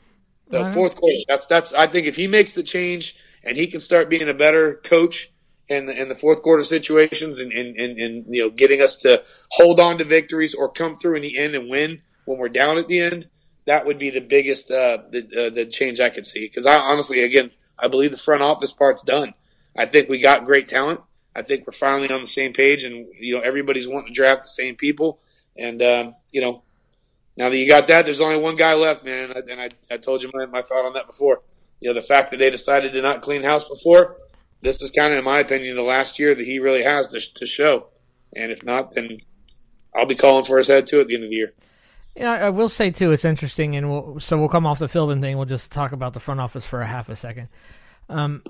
The uh-huh. fourth quarter. That's that's. I think if he makes the change and he can start being a better coach in the, in the fourth quarter situations and, and, and, and you know getting us to hold on to victories or come through in the end and win when we're down at the end, that would be the biggest uh, the uh, the change I could see. Because I honestly, again, I believe the front office part's done. I think we got great talent. I think we're finally on the same page, and you know everybody's wanting to draft the same people. And um, you know. Now that you got that, there's only one guy left, man. And I, and I, I told you my, my thought on that before. You know, the fact that they decided to not clean house before, this is kind of, in my opinion, the last year that he really has to, to show. And if not, then I'll be calling for his head, too, at the end of the year. Yeah, I will say, too, it's interesting, and we'll, so we'll come off the Philbin thing. We'll just talk about the front office for a half a second. Um,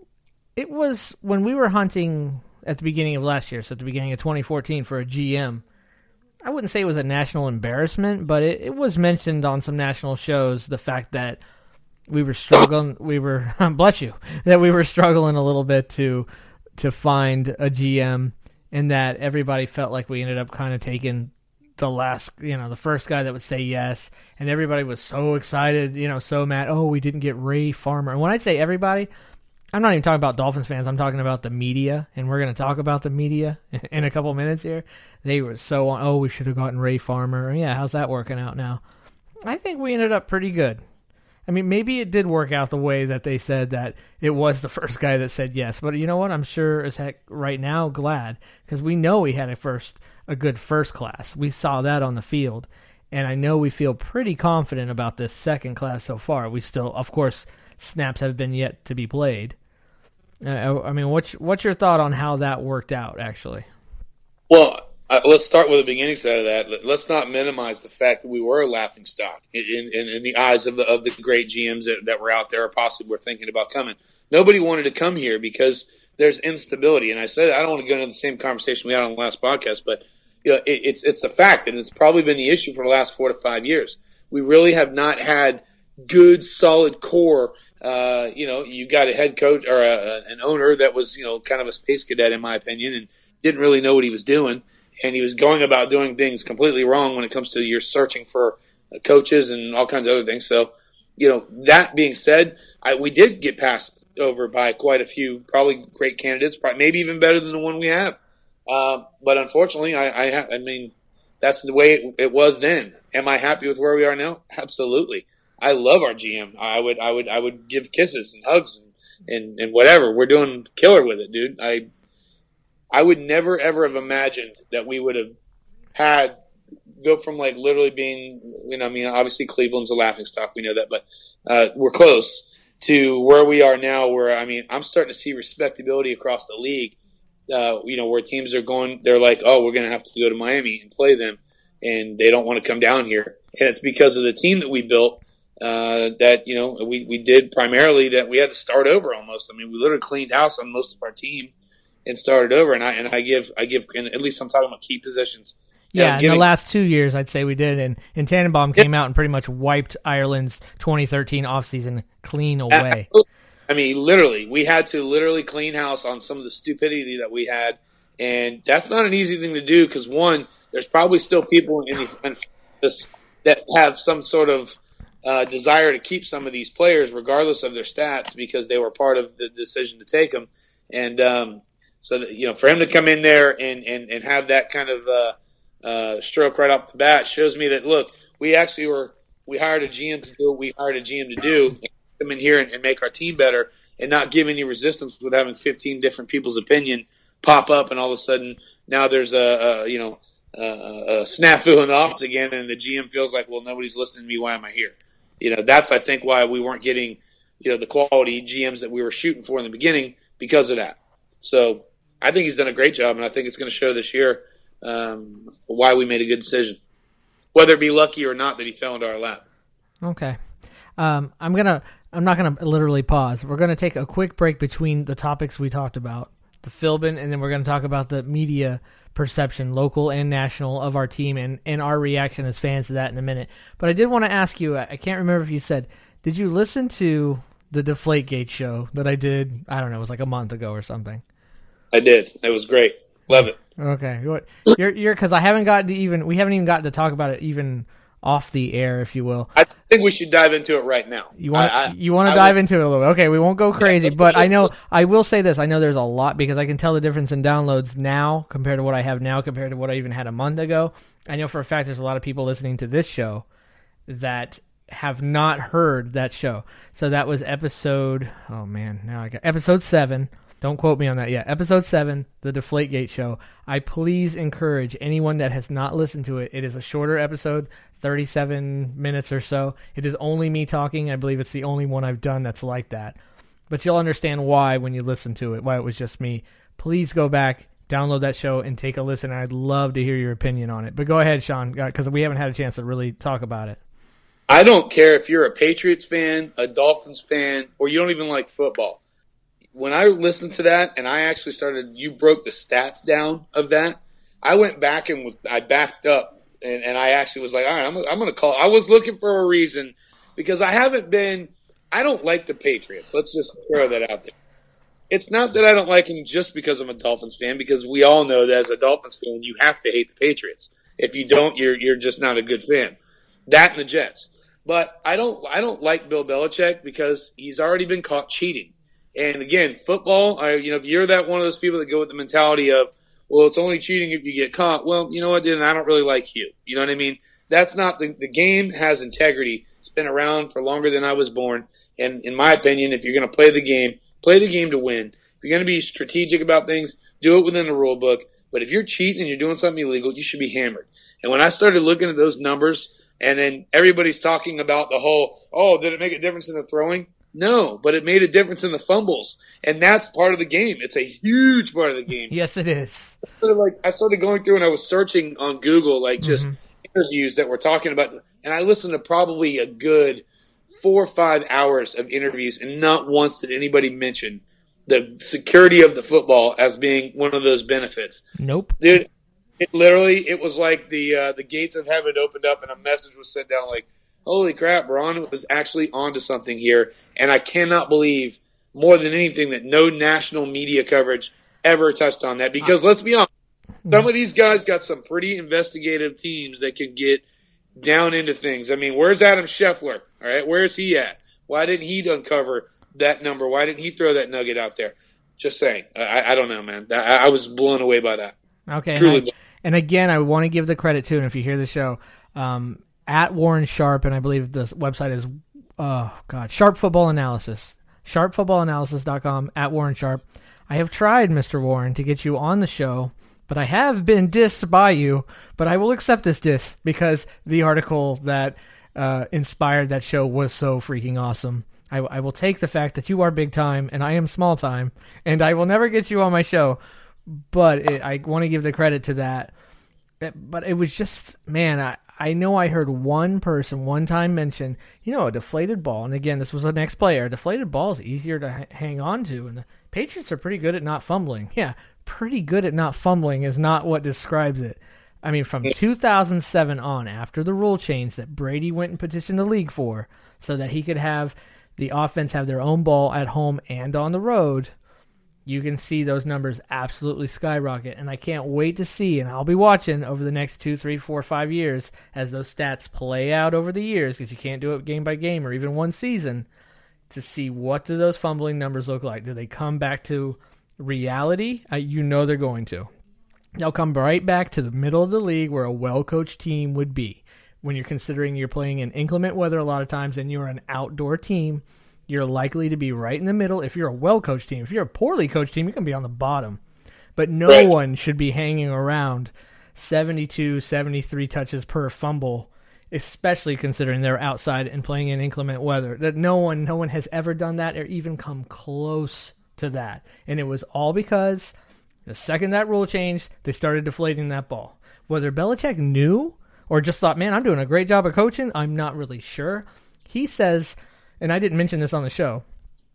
it was when we were hunting at the beginning of last year, so at the beginning of twenty fourteen for a G M, I wouldn't say it was a national embarrassment, but it, it was mentioned on some national shows, the fact that we were struggling, we were, bless you, that we were struggling a little bit to to find a G M, and that everybody felt like we ended up kind of taking the last, you know, the first guy that would say yes, and everybody was so excited, you know, so mad, oh, we didn't get Ray Farmer. And when I say everybody, I'm not even talking about Dolphins fans. I'm talking about the media, and we're going to talk about the media in a couple minutes here. They were so on, oh, we should have gotten Ray Farmer. Yeah, how's that working out now? I think we ended up pretty good. I mean, maybe it did work out the way that they said that it was the first guy that said yes. But you know what? I'm sure as heck right now glad, because we know we had a first, a good first class. We saw that on the field, and I know we feel pretty confident about this second class so far. We still, of course, snaps have been yet to be played. Uh, I mean, what's what's your thought on how that worked out, actually? Well, uh, let's start with the beginning side of that. Let's not minimize the fact that we were a laughingstock in, in, in the eyes of the, of the great G Ms that, that were out there or possibly were thinking about coming. Nobody wanted to come here because there's instability. And I said I don't want to go into the same conversation we had on the last podcast, but you know, it, it's it's a fact, and it's probably been the issue for the last four to five years. We really have not had good, solid core. Uh, you know, you got a head coach or a, an owner that was, you know, kind of a space cadet, in my opinion, and didn't really know what he was doing. And he was going about doing things completely wrong when it comes to you're searching for coaches and all kinds of other things. So, you know, that being said, I, we did get passed over by quite a few probably great candidates, probably maybe even better than the one we have. Uh, but unfortunately, I, I, ha- I mean, that's the way it, it was then. Am I happy with where we are now? Absolutely. I love our G M. I would, I would, I would give kisses and hugs and, and, and whatever. We're doing killer with it, dude. I, I would never ever have imagined that we would have had go from like literally being, you know, I mean, obviously Cleveland's a laughingstock. We know that, but uh, we're close to where we are now. Where I mean, I'm starting to see respectability across the league. Uh, you know, where teams are going, they're like, oh, we're going to have to go to Miami and play them, and they don't want to come down here. And it's because of the team that we built. Uh, that, you know, we, we did primarily that we had to start over almost. I mean, we literally cleaned house on most of our team and started over. And I, and I give, I give, and at least I'm talking about key positions. Yeah, giving, in the last two years, I'd say we did. And, and Tannenbaum came out and pretty much wiped Ireland's twenty thirteen offseason clean away. I mean, literally, we had to literally clean house on some of the stupidity that we had. And that's not an easy thing to do because, one, there's probably still people in the that have some sort of Uh, desire to keep some of these players regardless of their stats because they were part of the decision to take them. And um, so, that, you know, for him to come in there and, and, and have that kind of uh, uh, stroke right off the bat shows me that, look, we actually were – we hired a G M to do what we hired a G M to do, come in here and, and make our team better and not give any resistance with having fifteen different people's opinion pop up and all of a sudden now there's a, a you know, a, a snafu in the office again and the G M feels like, well, nobody's listening to me. Why am I here? You know, that's, I think, why we weren't getting, you know, the quality G Ms that we were shooting for in the beginning because of that. So I think he's done a great job, and I think it's going to show this year um, why we made a good decision, whether it be lucky or not that he fell into our lap. Okay. Um, I'm going to – I'm not going to literally pause. We're going to take a quick break between the topics we talked about, the Philbin, and then we're going to talk about the media perception, local and national, of our team and, and our reaction as fans to that in a minute. But I did want to ask you, I can't remember if you said, did you listen to the Deflategate show that I did, I don't know, it was like a month ago or something? I did. It was great. Love it. Okay. You're, you're, because I haven't gotten to even, we haven't even gotten to talk about it even off the air, if you will. I think we should dive into it right now. You want I, I, you want to I dive would, into it a little bit. Okay, we won't go crazy, yeah, but I know just, I will say this. I know there's a lot because I can tell the difference in downloads now compared to what I have now compared to what I even had a month ago. I know for a fact there's a lot of people listening to this show that have not heard that show. So that was episode, oh man, now I got episode seven. Don't quote me on that yet. Episode seven, the Deflategate show. I please encourage anyone that has not listened to it. It is a shorter episode, thirty-seven minutes or so. It is only me talking. I believe it's the only one I've done that's like that. But you'll understand why when you listen to it, why it was just me. Please go back, download that show, and take a listen. I'd love to hear your opinion on it. But go ahead, Sean, because we haven't had a chance to really talk about it. I don't care if you're a Patriots fan, a Dolphins fan, or you don't even like football. When I listened to that and I actually started, you broke the stats down of that, I went back and was, I backed up and, and I actually was like, all right, I'm, I'm going to call. I was looking for a reason because I haven't been, I don't like the Patriots. Let's just throw that out there. It's not that I don't like them just because I'm a Dolphins fan, because we all know that as a Dolphins fan, you have to hate the Patriots. If you don't, you're you're just not a good fan. That and the Jets. But I don't I don't like Bill Belichick because he's already been caught cheating. And again, football, I, you know, if you're that one of those people that go with the mentality of, well, it's only cheating if you get caught. Well, you know what, then I don't really like you. You know what I mean? That's not the, the game has integrity. It's been around for longer than I was born. And in my opinion, if you're going to play the game, play the game to win. If you're going to be strategic about things, do it within the rule book. But if you're cheating and you're doing something illegal, you should be hammered. And when I started looking at those numbers, and then everybody's talking about the whole, oh, did it make a difference in the throwing? No, but it made a difference in the fumbles, and that's part of the game. It's a huge part of the game. Yes, it is. Sort of like I started going through and I was searching on Google, like just mm-hmm. interviews that we're talking about, and I listened to probably a good four or five hours of interviews, and not once did anybody mention the security of the football as being one of those benefits. Nope, dude. It literally, it was like the uh, the gates of heaven opened up, and a message was sent down like, holy crap, Ron was actually onto something here. And I cannot believe more than anything that no national media coverage ever touched on that. Because let's be honest, some of these guys got some pretty investigative teams that can get down into things. I mean, where's Adam Scheffler? All right, where's he at? Why didn't he uncover that number? Why didn't he throw that nugget out there? Just saying. I, I don't know, man. I, I was blown away by that. Okay. Truly. And, I, and again, I want to give the credit too, and if you hear the show, um, at Warren Sharp, and I believe the website is, oh, God, Sharp Football Analysis. sharp football analysis dot com, at Warren Sharp. I have tried, Mister Warren, to get you on the show, but I have been dissed by you, but I will accept this diss because the article that uh, inspired that show was so freaking awesome. I, I will take the fact that you are big time and I am small time, and I will never get you on my show, but it, I want to give the credit to that. But it was just, man, I, I know I heard one person one time mention, you know, a deflated ball. And again, this was an ex-player. A deflated ball is easier to h- hang on to. And the Patriots are pretty good at not fumbling. Yeah, pretty good at not fumbling is not what describes it. I mean, from two thousand seven on, after the rule change that Brady went and petitioned the league for so that he could have the offense have their own ball at home and on the road, you can see those numbers absolutely skyrocket. And I can't wait to see, and I'll be watching over the next two, three, four, five years as those stats play out over the years, because you can't do it game by game or even one season, to see what do those fumbling numbers look like. Do they come back to reality? Uh, you know they're going to. They'll come right back to the middle of the league where a well-coached team would be. When you're considering you're playing in inclement weather a lot of times and you're an outdoor team, you're likely to be right in the middle. If you're a well-coached team, if you're a poorly coached team, you can be on the bottom. But no right. one should be hanging around seventy-two, seventy-three touches per fumble, especially considering they're outside and playing in inclement weather. That no one, no one has ever done that or even come close to that. And it was all because the second that rule changed, they started deflating that ball. Whether Belichick knew or just thought, man, I'm doing a great job of coaching, I'm not really sure. He says, and I didn't mention this on the show,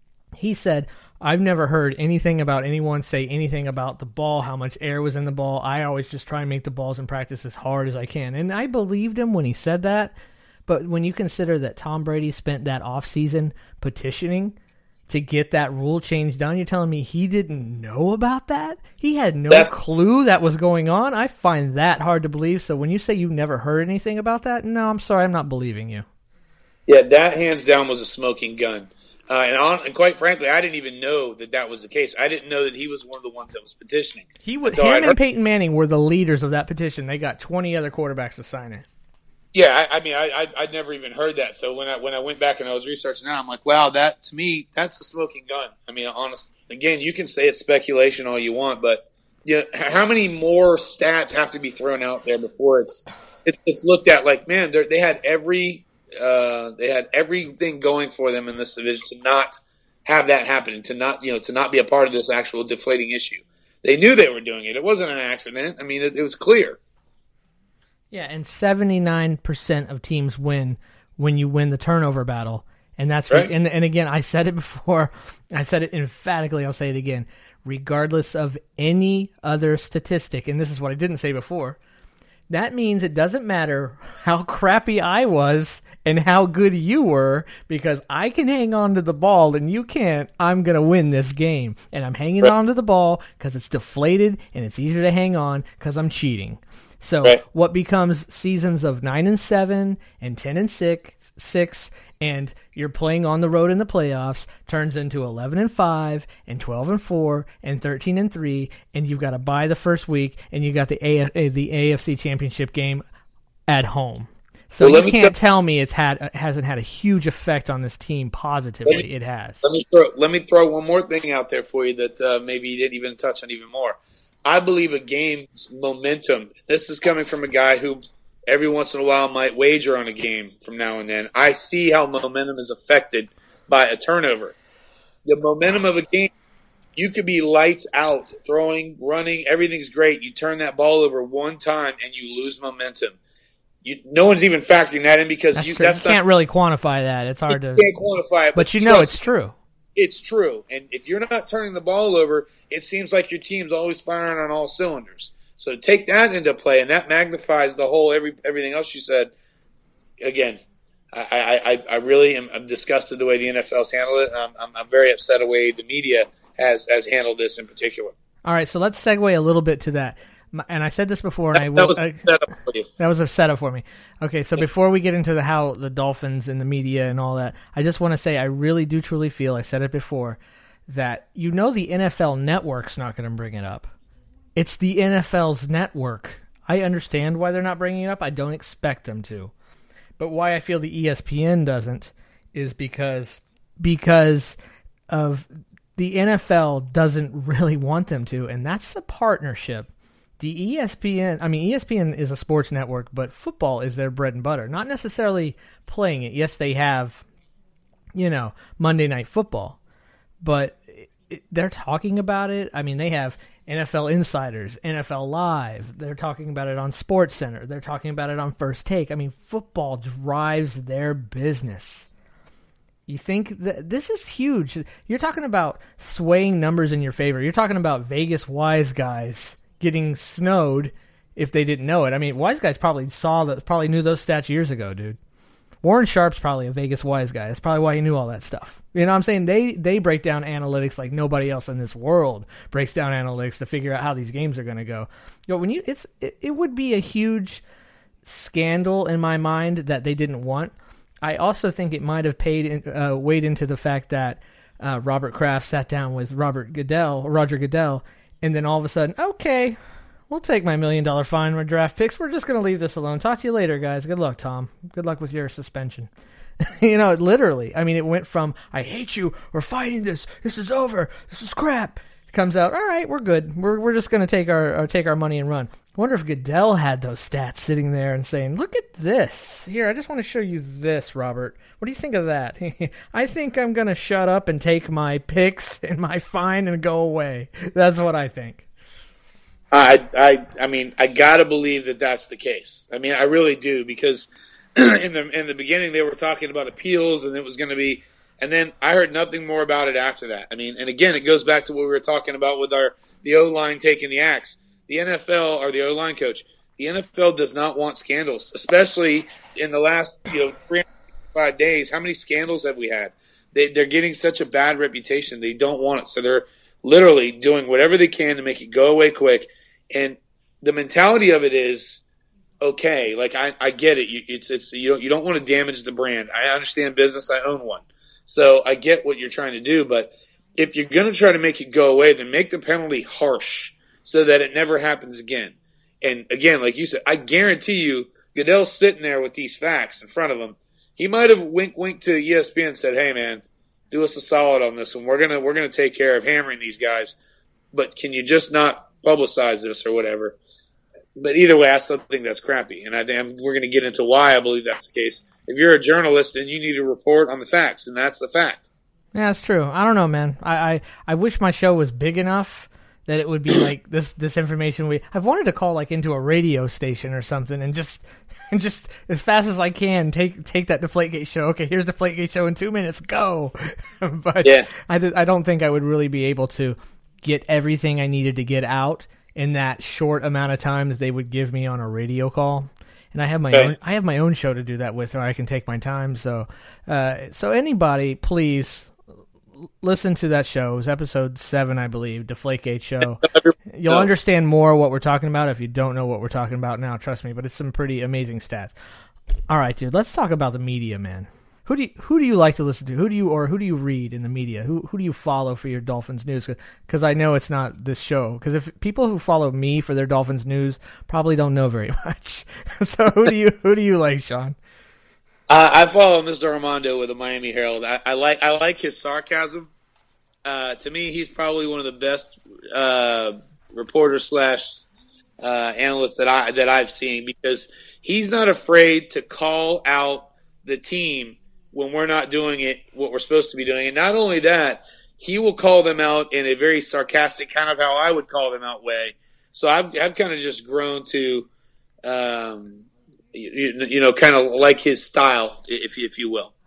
he said, I've never heard anything about anyone say anything about the ball, how much air was in the ball. I always just try and make the balls in practice as hard as I can. And I believed him when he said that. But when you consider that Tom Brady spent that offseason petitioning to get that rule change done. You're telling me he didn't know about that? He had no That's- clue that was going on? I find that hard to believe. So when you say you never heard anything about that, no, I'm sorry, I'm not believing you. Yeah, that hands down was a smoking gun. Uh, and, on, and quite frankly, I didn't even know that that was the case. I didn't know that he was one of the ones that was petitioning. He was, so him I'd and heard- Peyton Manning were the leaders of that petition. They got twenty other quarterbacks to sign it. Yeah, I, I mean, I, I I'd never even heard that. So when I when I went back and I was researching that, I'm like, wow, that to me, that's a smoking gun. I mean, honestly, again, you can say it's speculation all you want, but you know, how many more stats have to be thrown out there before it's it, it's looked at like, man, they had every uh, they had everything going for them in this division to not have that happen, to not you know to not be a part of this actual deflating issue. They knew they were doing it. It wasn't an accident. I mean, it, it was clear. Yeah, and seventy-nine percent of teams win when you win the turnover battle. And that's right. and and again, I said it before. I said it emphatically. I'll say it again. Regardless of any other statistic, and this is what I didn't say before, that means it doesn't matter how crappy I was and how good you were, because I can hang on to the ball and you can't. I'm going to win this game. And I'm hanging right. on to the ball because it's deflated and it's easier to hang on because I'm cheating. So right. what becomes seasons of nine and seven and ten and six, six, and you're playing on the road in the playoffs turns into eleven and five and twelve and four and thirteen and three, and you've got to bye the first week, and you got the A- the A F C Championship game at home. So well, you can't th- tell me it's had it hasn't had a huge effect on this team positively. Me, it has. Let me throw let me throw one more thing out there for you that uh, maybe you didn't even touch on even more. I believe a game's momentum. This is coming from a guy who every once in a while might wager on a game from now and then. I see how momentum is affected by a turnover. The momentum of a game, you could be lights out, throwing, running, everything's great. You turn that ball over one time and you lose momentum. You, no one's even factoring that in because that's you, true. that's you not, can't really quantify that. It's hard you to can't quantify it, but, but you know trust it's true. It's true. And if you're not turning the ball over, it seems like your team's always firing on all cylinders. So take that into play, and that magnifies the whole every everything else you said. Again, I, I, I really am I'm disgusted the way the N F L's handled it. I'm, I'm, I'm very upset the way the media has, has handled this in particular. All right, so let's segue a little bit to that. And I said this before, and That, I will. that was I, set up for you. That was a setup for me. Okay, so before we get into the how the Dolphins and the media and all that, I just want to say I really do truly feel, I said it before, that you know the N F L Network's not going to bring it up. It's the N F L's network. I understand why they're not bringing it up. I don't expect them to. But why I feel the E S P N doesn't is because because of the N F L doesn't really want them to, and that's a partnership. The E S P N, I mean, E S P N is a sports network, but football is their bread and butter. Not necessarily playing it. Yes, they have, you know, Monday Night Football, but it, they're talking about it. I mean, they have N F L Insiders, N F L Live. They're talking about it on SportsCenter. They're talking about it on First Take. I mean, football drives their business. You think that this is huge. You're talking about swaying numbers in your favor. You're talking about Vegas wise guys getting snowed if they didn't know it. I mean, wise guys probably saw that, probably knew those stats years ago, dude. Warren Sharp's probably a Vegas wise guy. That's probably why he knew all that stuff. You know what I'm saying? They they break down analytics like nobody else in this world breaks down analytics to figure out how these games are going to go. You know, when you it's it, it would be a huge scandal in my mind that they didn't want. I also think it might have paid in, uh, weighed into the fact that uh, Robert Kraft sat down with Robert Goodell, Roger Goodell, and then all of a sudden, okay, we'll take my million dollar fine, my draft picks. We're just going to leave this alone. Talk to you later, guys. Good luck, Tom. Good luck with your suspension. You know, literally. I mean, it went from, I hate you, we're fighting this, this is over, this is crap. It comes out, all right, we're good. We're we're just going to take our, our take our money and run. I wonder if Goodell had those stats sitting there and saying, look at this. Here, I just want to show you this, Robert. What do you think of that? I think I'm going to shut up and take my picks and my fine and go away. That's what I think. I, I, I mean, I gotta believe that that's the case. I mean, I really do, because in the in the beginning they were talking about appeals, and it was going to be, and then I heard nothing more about it after that. I mean, and again, it goes back to what we were talking about with our the O line taking the axe. The N F L, or the O line coach, the N F L does not want scandals, especially in the last you know three hundred five days. How many scandals have we had? They, they're getting such a bad reputation. They don't want it. So they're literally doing whatever they can to make it go away quick. And the mentality of it is, okay, like I, I get it. You, it's, it's, you don't, you don't want to damage the brand. I understand business. I own one. So I get what you're trying to do. But if you're going to try to make it go away, then make the penalty harsh so that it never happens again. And again, like you said, I guarantee you Goodell's sitting there with these facts in front of him. He might have wink wink to E S P N and said, "Hey man, do us a solid on this one. We're gonna we're gonna take care of hammering these guys, but can you just not publicize this or whatever?" But either way, I still think that's crappy, and I think we're gonna get into why I believe that's the case. If you're a journalist, then you need to report on the facts, and that's the fact. Yeah, that's true. I don't know, man. I I, I wish my show was big enough that it would be like this this information we I've wanted to call like into a radio station or something and just and just as fast as I can take take that Deflategate show. Okay, here's Deflategate show in two minutes. Go. But yeah. I I don't think I would really be able to get everything I needed to get out in that short amount of time that they would give me on a radio call. And I have my okay. own I have my own show to do that with, where I can take my time. So uh, so anybody, please listen to that show. It was episode seven, I believe, Deflategate show. You'll no. understand more what we're talking about if you don't know what we're talking about now. Trust me, but it's some pretty amazing stats. All right, dude, let's talk about the media, man. Who do you, who do you like to listen to? Who do you or who do you read in the media? Who who do you follow for your Dolphins news? Because I know it's not this show. Because if people who follow me for their Dolphins news probably don't know very much. So who do you who do you like, Sean? Uh, I follow Mister Armando with the Miami Herald. I, I like I like his sarcasm. Uh, to me, he's probably one of the best uh, reporters slash uh, analysts that I that I've seen, because he's not afraid to call out the team when we're not doing it what we're supposed to be doing. And not only that, he will call them out in a very sarcastic, kind of how I would call them out way. So I've I've kind of just grown to. Um, You, you know, kind of like his style, if if you will.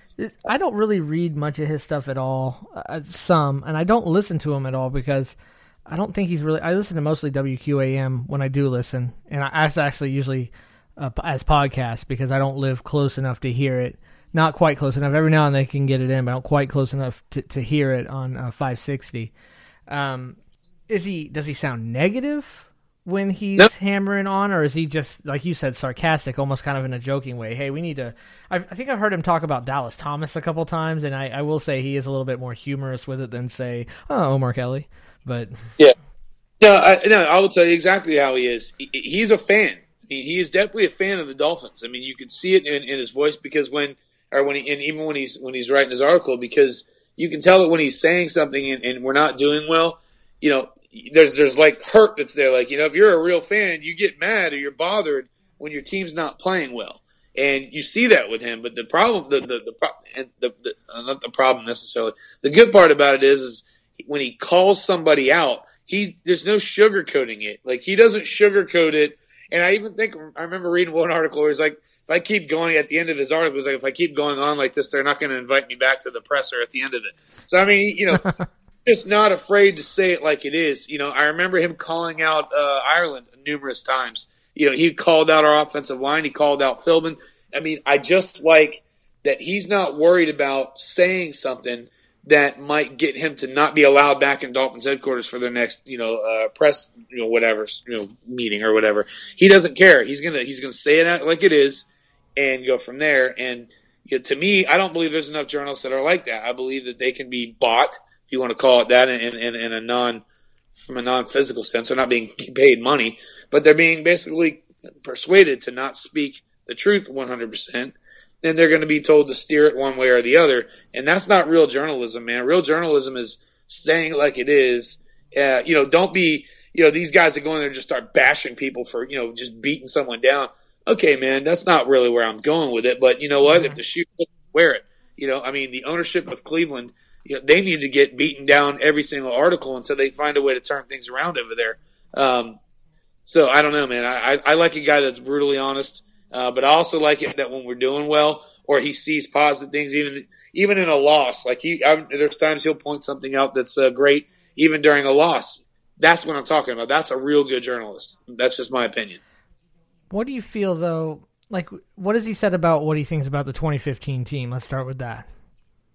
I don't really read much of his stuff at all, uh, some, and I don't listen to him at all because I don't think he's really. I listen to mostly W Q A M when I do listen, and I that's actually usually uh, as podcasts because I don't live close enough to hear it. Not quite close enough. Every now and then I can get it in, but not quite close enough to, to hear it on uh, five sixty. Um, is he? Does he sound negative when he's nope. hammering on, or is he just, like you said, sarcastic, almost kind of in a joking way? Hey, we need to... I've, I think I've heard him talk about Dallas Thomas a couple times, and I, I will say he is a little bit more humorous with it than, say, oh, Omar Kelly. But yeah, no, I, no, I will tell you exactly how he is. He, he's a fan. He, he is definitely a fan of the Dolphins. I mean, you could see it in, in his voice because when, or when he, and even when he's when he's writing his article, because you can tell that when he's saying something and, and we're not doing well, you know. There's there's like hurt that's there. Like, you know, if you're a real fan, you get mad or you're bothered when your team's not playing well, and you see that with him. But the problem, the the the, and the, the uh, not the problem necessarily. The good part about it is, is when he calls somebody out, he there's no sugarcoating it. Like, he doesn't sugarcoat it. And I even think I remember reading one article where he's like, if I keep going at the end of his article, it was like, if I keep going on like this, they're not going to invite me back to the presser at the end of it. So I mean, you know. Just not afraid to say it like it is. You know, I remember him calling out uh, Ireland numerous times. You know, he called out our offensive line. He called out Philbin. I mean, I just like that he's not worried about saying something that might get him to not be allowed back in Dolphins headquarters for their next, you know, uh, press, you know, whatever, you know, meeting or whatever. He doesn't care. He's gonna he's gonna say it like it is and go from there. And you know, to me, I don't believe there's enough journalists that are like that. I believe that they can be bought, if you want to call it that, in, in, in a non, from a non-physical sense. They're not being paid money, but they're being basically persuaded to not speak the truth one hundred percent. Then they're going to be told to steer it one way or the other. And that's not real journalism, man. Real journalism is saying it like it is. Uh, you know, don't be, you know, these guys that go in there and just start bashing people for, you know, just beating someone down. Okay, man, that's not really where I'm going with it. But you know what? If the shoe fits, wear it. You know, I mean, the ownership of Cleveland, you know, they need to get beaten down every single article until they find a way to turn things around over there. Um, so I don't know, man. I, I, I like a guy that's brutally honest, uh, but I also like it that when we're doing well or he sees positive things, even even in a loss, like he, I, there's times he'll point something out that's uh, great, even during a loss. That's what I'm talking about. That's a real good journalist. That's just my opinion. What do you feel though? Like, what has he said about what he thinks about the twenty fifteen team? Let's start with that.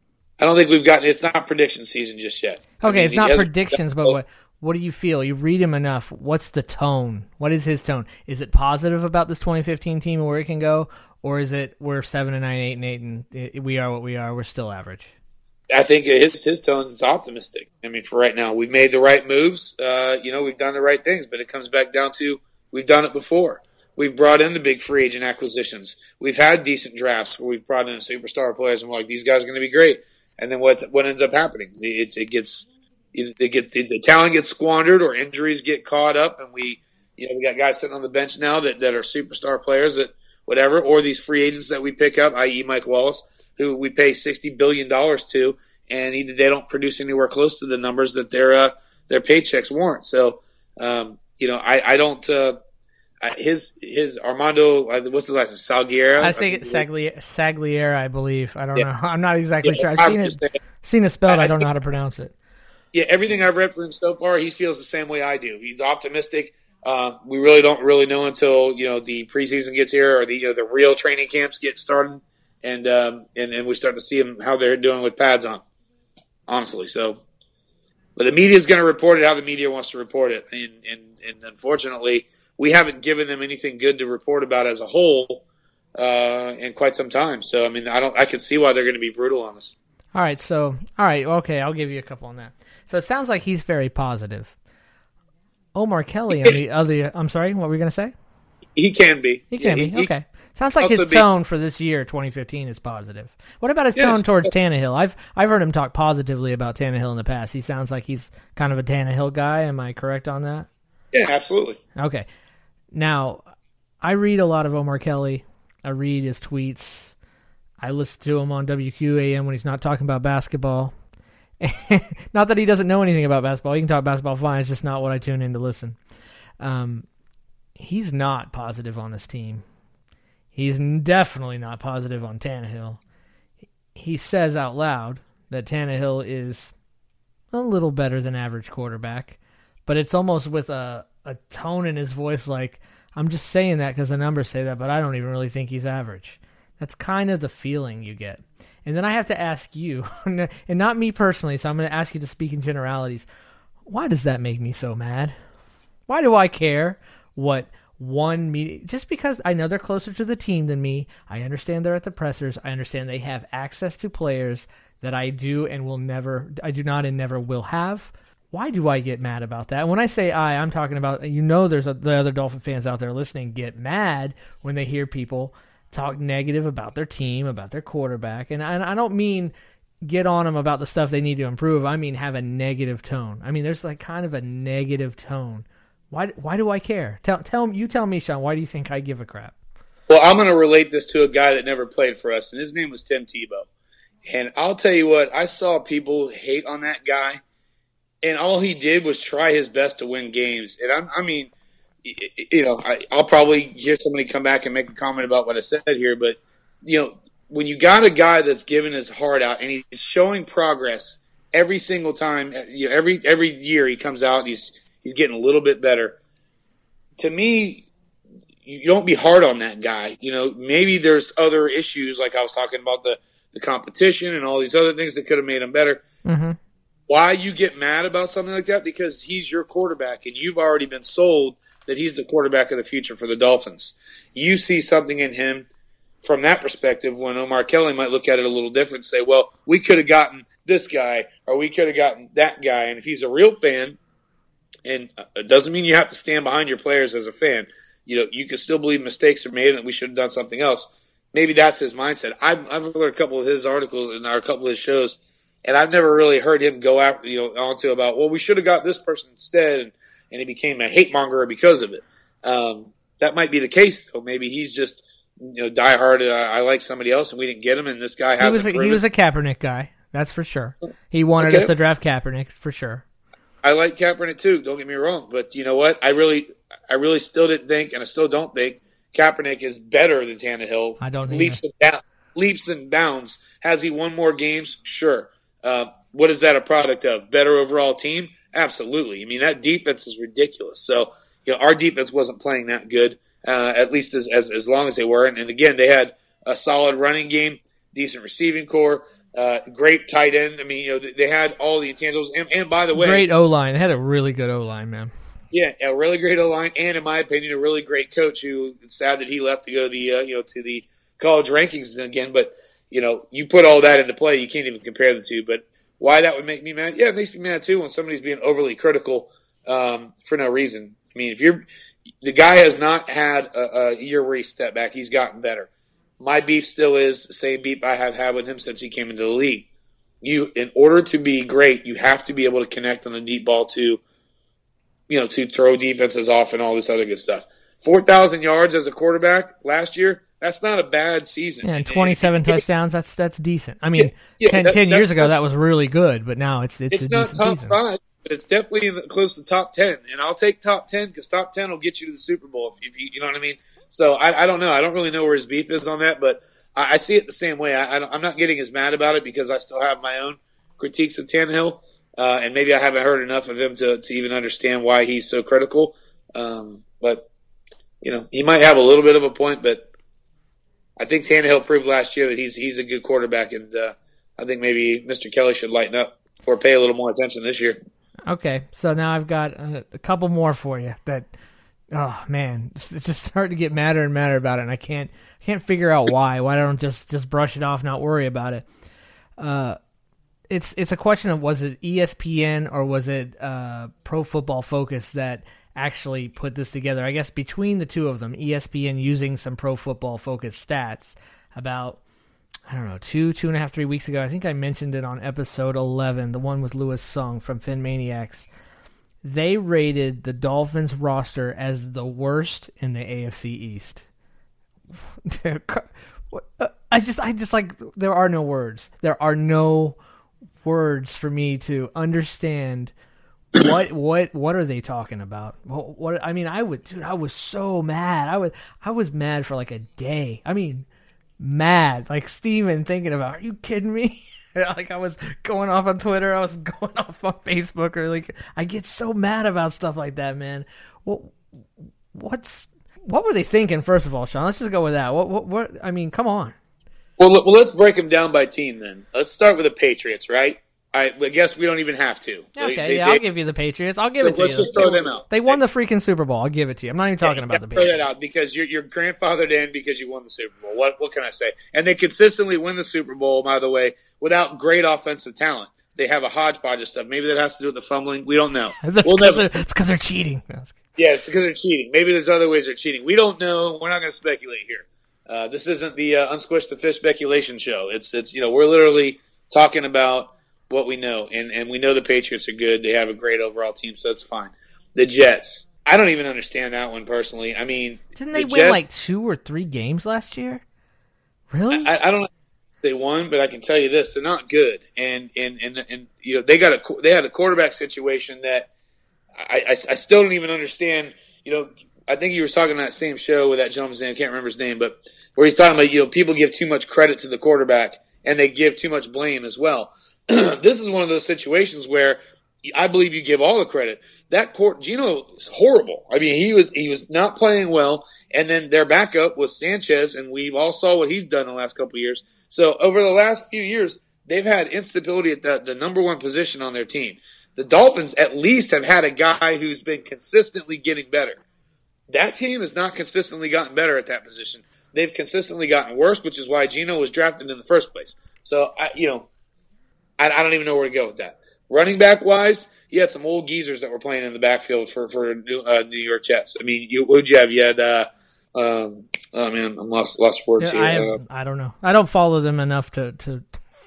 I don't think we've gotten. It's not prediction season just yet. Okay, I mean, it's not predictions, but what what do you feel? You read him enough. What's the tone? What is his tone? Is it positive about this twenty fifteen team and where it can go, or is it we're seven and nine, eight and eight, and it, we are what we are? We're still average. I think his his tone is optimistic. I mean, for right now, we've made the right moves. Uh, you know, we've done the right things, but it comes back down to we've done it before. We've brought in the big free agent acquisitions. We've had decent drafts where we've brought in superstar players, and we're like, these guys are going to be great. And then what what ends up happening? It, it gets it get the, the talent gets squandered, or injuries get caught up, and we you know we got guys sitting on the bench now that, that are superstar players that whatever, or these free agents that we pick up, that is. Mike Wallace, who we pay sixty billion dollars to, and he, they don't produce anywhere close to the numbers that their uh, their paychecks warrant. So um, you know I I don't. Uh, His his Armando, what's his last name? Salguera. I think it's Sagli- Sagliera, I believe. I don't yeah. know. I'm not exactly yeah, sure. I've seen it, seen it spelled. I, I don't know how to pronounce it. Yeah, everything I've read from him so far, he feels the same way I do. He's optimistic. Uh, we really don't really know until you know the preseason gets here, or the you know, the real training camps get started, and um, and and we start to see them how they're doing with pads on. Honestly, so. But the media is going to report it how the media wants to report it, and, and, and unfortunately, we haven't given them anything good to report about as a whole uh, in quite some time. So, I mean, I don't, I can see why they're going to be brutal on us. All right, so all right, okay, I'll give you a couple on that. So it sounds like he's very positive. Omar Kelly on the other, I'm sorry, what were you going to say? He can be. He can yeah, be. He, okay. Sounds like his tone be, for this year, twenty fifteen, is positive. What about his yes, tone towards Tannehill? I've I've heard him talk positively about Tannehill in the past. He sounds like he's kind of a Tannehill guy. Am I correct on that? Yeah, absolutely. Okay. Now, I read a lot of Omar Kelly. I read his tweets. I listen to him on W Q A M when he's not talking about basketball. Not that he doesn't know anything about basketball. He can talk basketball fine. It's just not what I tune in to listen. Um, he's not positive on this team. He's definitely not positive on Tannehill. He says out loud that Tannehill is a little better than average quarterback, but it's almost with a, a tone in his voice like, I'm just saying that because the numbers say that, but I don't even really think he's average. That's kind of the feeling you get. And then I have to ask you, and not me personally, so I'm going to ask you to speak in generalities. Why does that make me so mad? Why do I care what one media? Just because I know they're closer to the team than me. I understand they're at the pressers. I understand they have access to players that I do and will never, I do not and never will have. Why do I get mad about that? And when I say I, I'm talking about, you know, there's a, the other Dolphin fans out there listening get mad when they hear people talk negative about their team, about their quarterback. And I, and I don't mean get on them about the stuff they need to improve. I mean have a negative tone. I mean, there's like kind of a negative tone. Why Why do I care? Tell tell You tell me, Sean, why do you think I give a crap? Well, I'm going to relate this to a guy that never played for us, and his name was Tim Tebow. And I'll tell you what, I saw people hate on that guy, and all he did was try his best to win games. And I, I mean, you know, I, I'll probably hear somebody come back and make a comment about what I said here, but, you know, when you got a guy that's giving his heart out and he's showing progress every single time, you know, every every year he comes out and he's he's getting a little bit better. To me, you don't be hard on that guy. You know, maybe there's other issues, like I was talking about the, the competition and all these other things that could have made him better. Mm-hmm. Why you get mad about something like that? Because he's your quarterback, and you've already been sold that he's the quarterback of the future for the Dolphins. You see something in him from that perspective when Omar Kelly might look at it a little different and say, well, we could have gotten this guy or we could have gotten that guy. And if he's a real fan, and it doesn't mean you have to stand behind your players as a fan. You know, you can still believe mistakes are made and that we should have done something else. Maybe that's his mindset. I've, I've read a couple of his articles and a couple of his shows, and I've never really heard him go out, you know, onto about, well, we should have got this person instead, and, and he became a hate monger because of it. Um, that might be the case, though. Maybe he's just, you know, diehard. Uh, I like somebody else, and we didn't get him, and this guy he hasn't. Was a, proven. He was a Kaepernick guy, that's for sure. He wanted okay. us to draft Kaepernick for sure. I like Kaepernick too. Don't get me wrong, but you know what? I really, I really still didn't think, and I still don't think Kaepernick is better than Tannehill. I don't leaps and down, leaps and bounds. Has he won more games? Sure. Uh, what is that a product of? Better overall team? Absolutely. I mean, that defense is ridiculous. So, you know, our defense wasn't playing that good, uh, at least as, as as long as they were. And, and again, they had a solid running game, decent receiving core. Uh, great tight end. I mean, you know, they, they had all the intangibles. And, and by the way, great O line. They had a really good O line, man. Yeah, a really great O line, and in my opinion, a really great coach. Who it's sad that he left to go to the uh, you know to the college rankings again. But you know, you put all that into play, you can't even compare the two. But why that would make me mad? Yeah, it makes me mad too when somebody's being overly critical um, for no reason. I mean, if you're the guy has not had a, a year where he stepped back, he's gotten better. My beef still is the same beef I have had with him since he came into the league. You, in order to be great, you have to be able to connect on the deep ball too. You know, to throw defenses off and all this other good stuff. four thousand yards as a quarterback last year, that's not a bad season. Yeah, and twenty-seven and, touchdowns, that's that's decent. I mean, yeah, yeah, ten, that, ten years ago, that was really good, but now it's it's, it's a not decent top season. five, but it's definitely in the, close to top ten. And I'll take top ten because top ten will get you to the Super Bowl, if, if you, you know what I mean? So I, I don't know. I don't really know where his beef is on that, but I, I see it the same way. I, I I'm not getting as mad about it because I still have my own critiques of Tannehill. Uh, and maybe I haven't heard enough of him to, to even understand why he's so critical. Um, but, you know, he might have a little bit of a point, but I think Tannehill proved last year that he's he's a good quarterback, and uh, I think maybe Mister Kelly should lighten up or pay a little more attention this year. Okay, so now I've got a, a couple more for you that, oh, man, it's just starting to get madder and madder about it, and I can't can't figure out why. Why don't I just, just brush it off, not worry about it? Uh It's it's a question of was it E S P N or was it uh, Pro Football Focus that actually put this together? I guess between the two of them, E S P N using some Pro Football Focus stats about, I don't know, two, two and a half, three weeks ago. I think I mentioned it on episode eleven, the one with Louis Sung from Fin Maniacs. They rated the Dolphins roster as the worst in the A F C East. I just, I just like, there are no words. There are no words for me to understand what what what are they talking about. What, what I mean, I would, dude, I was so mad. I was I was mad for like a day. I mean, mad, like Steven thinking about, are you kidding me? Like I was going off on Twitter, I was going off on Facebook, or like I get so mad about stuff like that, man. What what's what were they thinking? First of all, Sean, let's just go with that. What what what? I mean, come on. Well, well, let's break them down by team then. Let's start with the Patriots, right? I, I guess we don't even have to. Okay, they, yeah, they, I'll give you the Patriots. I'll give it to let's you. Let's just throw they, them out. They won the freaking Super Bowl. I'll give it to you. I'm not even talking yeah, about the throw Patriots. that out because you're, you're grandfathered in because you won the Super Bowl. What what can I say? And they consistently win the Super Bowl, by the way, without great offensive talent. They have a hodgepodge of stuff. Maybe that has to do with the fumbling. We don't know. It's we'll because they're, they're cheating. Yeah, it's because they're cheating. Maybe there's other ways they're cheating. We don't know. We're not going to speculate here. Uh, this isn't the uh, Unsquish the Fish speculation show. It's it's you know we're literally talking about what we know, and, and we know the Patriots are good. They have a great overall team, so it's fine. The Jets, I don't even understand that one personally. I mean, didn't they the win Jets, like two or three games last year? Really? I, I don't know if they won, but I can tell you this: they're not good, and and and, and you know they got a they had a quarterback situation that I, I, I still don't even understand. You know. I think you were talking on that same show with that gentleman's name. I can't remember his name, but where he's talking about, you know, people give too much credit to the quarterback and they give too much blame as well. This is one of those situations where I believe you give all the credit. That court, Geno is horrible. I mean, he was he was not playing well, and then their backup was Sanchez, and we all saw what he's done in the last couple of years. So over the last few years, they've had instability at the, the number one position on their team. The Dolphins at least have had a guy who's been consistently getting better. That team has not consistently gotten better at that position. They've consistently gotten worse, which is why Geno was drafted in the first place. So, I, you know, I, I don't even know where to go with that. Running back-wise, you had some old geezers that were playing in the backfield for, for New, uh, New York Jets. I mean, you, who'd you have? You had, uh, um, oh, man, I'm lost, lost words yeah, here. I, Uh, I don't know. I don't follow them enough to to,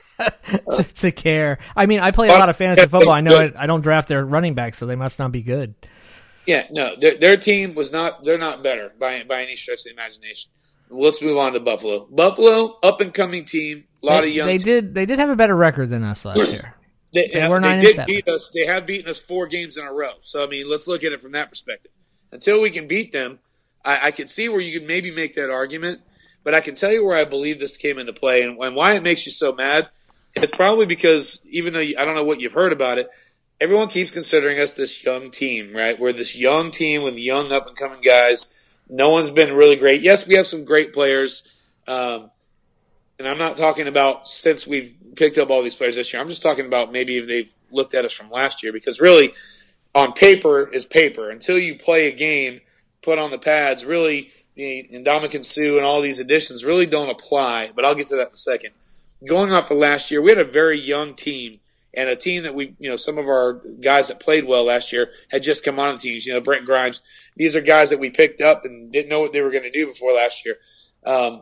to, to care. I mean, I play a lot of fantasy football. I know it, I don't draft their running backs, so they must not be good. Yeah, no, their, their team was not – they're not better by by any stretch of the imagination. Let's move on to Buffalo. Buffalo, up-and-coming team, a lot they, of young They team. did They did have a better record than us last year. They, They were they nine did and seven. beat us. They have beaten us four games in a row. So, I mean, let's look at it from that perspective. Until we can beat them, I, I can see where you could maybe make that argument, but I can tell you where I believe this came into play and, and why it makes you so mad. It's probably because, even though you, I don't know what you've heard about it, everyone keeps considering us this young team, right? We're this young team with young up-and-coming guys. No one's been really great. Yes, we have some great players, um, and I'm not talking about since we've picked up all these players this year. I'm just talking about maybe if they've looked at us from last year, because really on paper is paper. Until you play a game, put on the pads, really the Ndamukong Suh and all these additions really don't apply, but I'll get to that in a second. Going off of last year, we had a very young team and a team that we, you know, some of our guys that played well last year had just come on the teams. You know, Brent Grimes. These are guys that we picked up and didn't know what they were going to do before last year. Um,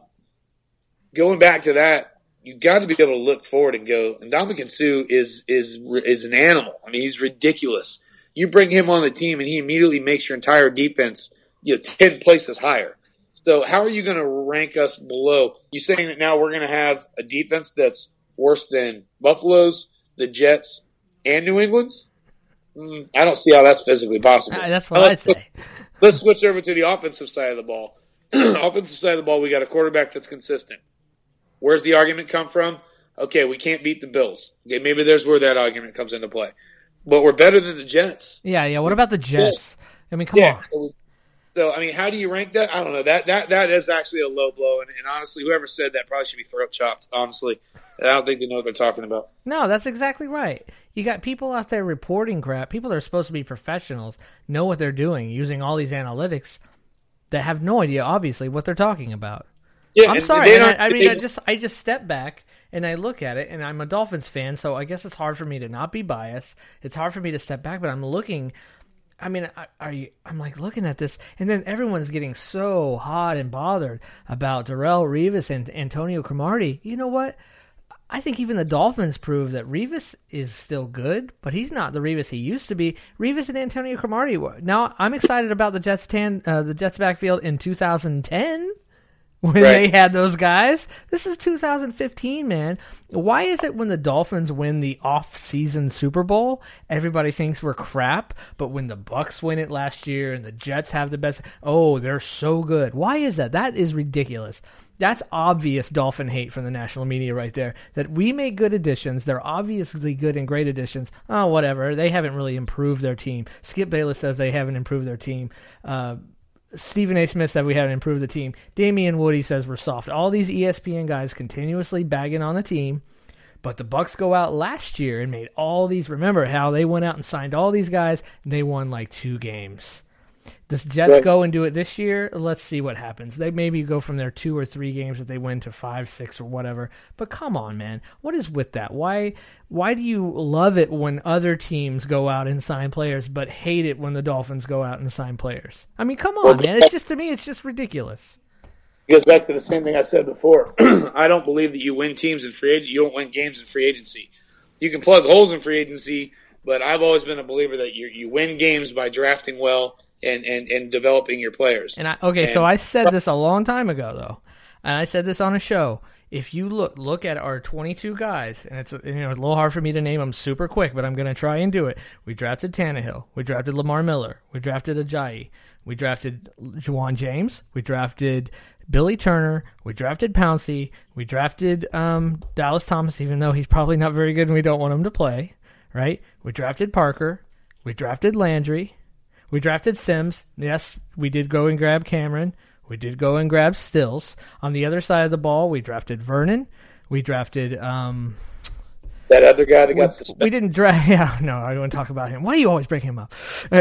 going back to that, you got to be able to look forward and go. And Ndamukong Suh is is is an animal. I mean, he's ridiculous. You bring him on the team, and he immediately makes your entire defense, you know, ten places higher. So how are you going to rank us below? You saying that now we're going to have a defense that's worse than Buffalo's, the Jets, and New England's? Mm, I don't see how that's physically possible. Uh, that's what uh, I'd say. Let's switch over to the offensive side of the ball. Offensive side of the ball, we got a quarterback that's consistent. Where's the argument come from? Okay, we can't beat the Bills. Okay, maybe there's where that argument comes into play. But we're better than the Jets. Yeah, yeah. What about the Jets? I mean, come yeah, on. So, so, I mean, how do you rank that? I don't know. That that that is actually a low blow. And, and honestly, whoever said that probably should be throat chopped, honestly. I don't think they know what they're talking about. No, that's exactly right. You got people out there reporting crap. People that are supposed to be professionals know what they're doing, using all these analytics that have no idea, obviously, what they're talking about. Yeah, I'm and sorry. And I, I mean, they, I just I just step back and I look at it, and I'm a Dolphins fan, so I guess it's hard for me to not be biased. It's hard for me to step back, but I'm looking. I mean, are you? I'm like looking at this, and then everyone's getting so hot and bothered about Darrelle Revis and Antonio Cromartie. You know what? I think even the Dolphins prove that Revis is still good, but he's not the Revis he used to be. Revis and Antonio Cromartie. Now, I'm excited about the Jets tan, uh, the Jets backfield in two thousand ten when right. they had those guys. This is two thousand fifteen, man. Why is it when the Dolphins win the off-season Super Bowl, everybody thinks we're crap, but when the Bucs win it last year and the Jets have the best, oh, they're so good. Why is that? That is ridiculous. That's obvious Dolphin hate from the national media right there. That we make good additions. They're obviously good and great additions. Oh, whatever. They haven't really improved their team. Skip Bayless says they haven't improved their team. Uh, Stephen A. Smith said we haven't improved the team. Damian Woody says we're soft. All these E S P N guys continuously bagging on the team. But the Bucs go out last year and made all these. Remember how they went out and signed all these guys? And they won like two games. Does Jets right. go and do it this year? Let's see what happens. They maybe go from their two or three games that they win to five, six, or whatever. But come on, man. What is with that? Why why do you love it when other teams go out and sign players, but hate it when the Dolphins go out and sign players? I mean, come on, man. It's just, to me, it's just ridiculous. It goes back to the same thing I said before. I don't believe that you win teams in free agency. You don't win games in free agency. You can plug holes in free agency, but I've always been a believer that you you win games by drafting well and, and, and developing your players. And I, okay, and, so I said this a long time ago, though, and I said this on a show. If you look look at our twenty-two guys, and it's you know a little hard for me to name them super quick, but I'm going to try and do it. We drafted Tannehill. We drafted Lamar Miller. We drafted Ajayi. We drafted Juwan James. We drafted Billy Turner. We drafted Pouncey. We drafted um, Dallas Thomas, even though he's probably not very good and we don't want him to play. Right? We drafted Parker. We drafted Landry. We drafted Sims. Yes, we did go and grab Cameron. We did go and grab Stills. On the other side of the ball, we drafted Vernon. We drafted um, that other guy that we, got suspended. We didn't draft. Yeah, no, I don't want to talk about him. Why do you always bring him up?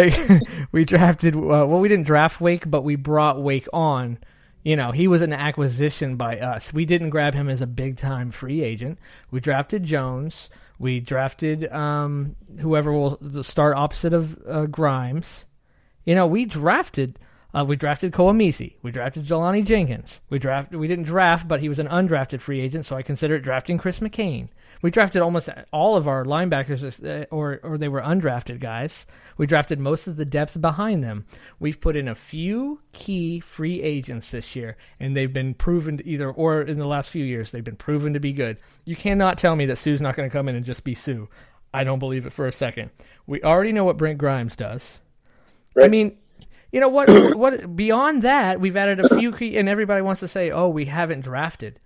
We drafted. Uh, well, we didn't draft Wake, but we brought Wake on. You know, he was an acquisition by us. We didn't grab him as a big-time free agent. We drafted Jones. We drafted um, whoever will start opposite of uh, Grimes. You know, we drafted uh, we drafted Koamisi. We drafted Jelani Jenkins. We drafted we didn't draft, but he was an undrafted free agent, so I consider it drafting Chris McCain. We drafted almost all of our linebackers, uh, or or they were undrafted guys. We drafted most of the depth behind them. We've put in a few key free agents this year, and they've been proven to either, or in the last few years, they've been proven to be good. You cannot tell me that Sue's not going to come in and just be Sue. I don't believe it for a second. We already know what Brent Grimes does. Right. I mean, you know what? What beyond that, we've added a few key, and everybody wants to say, "Oh, we haven't drafted."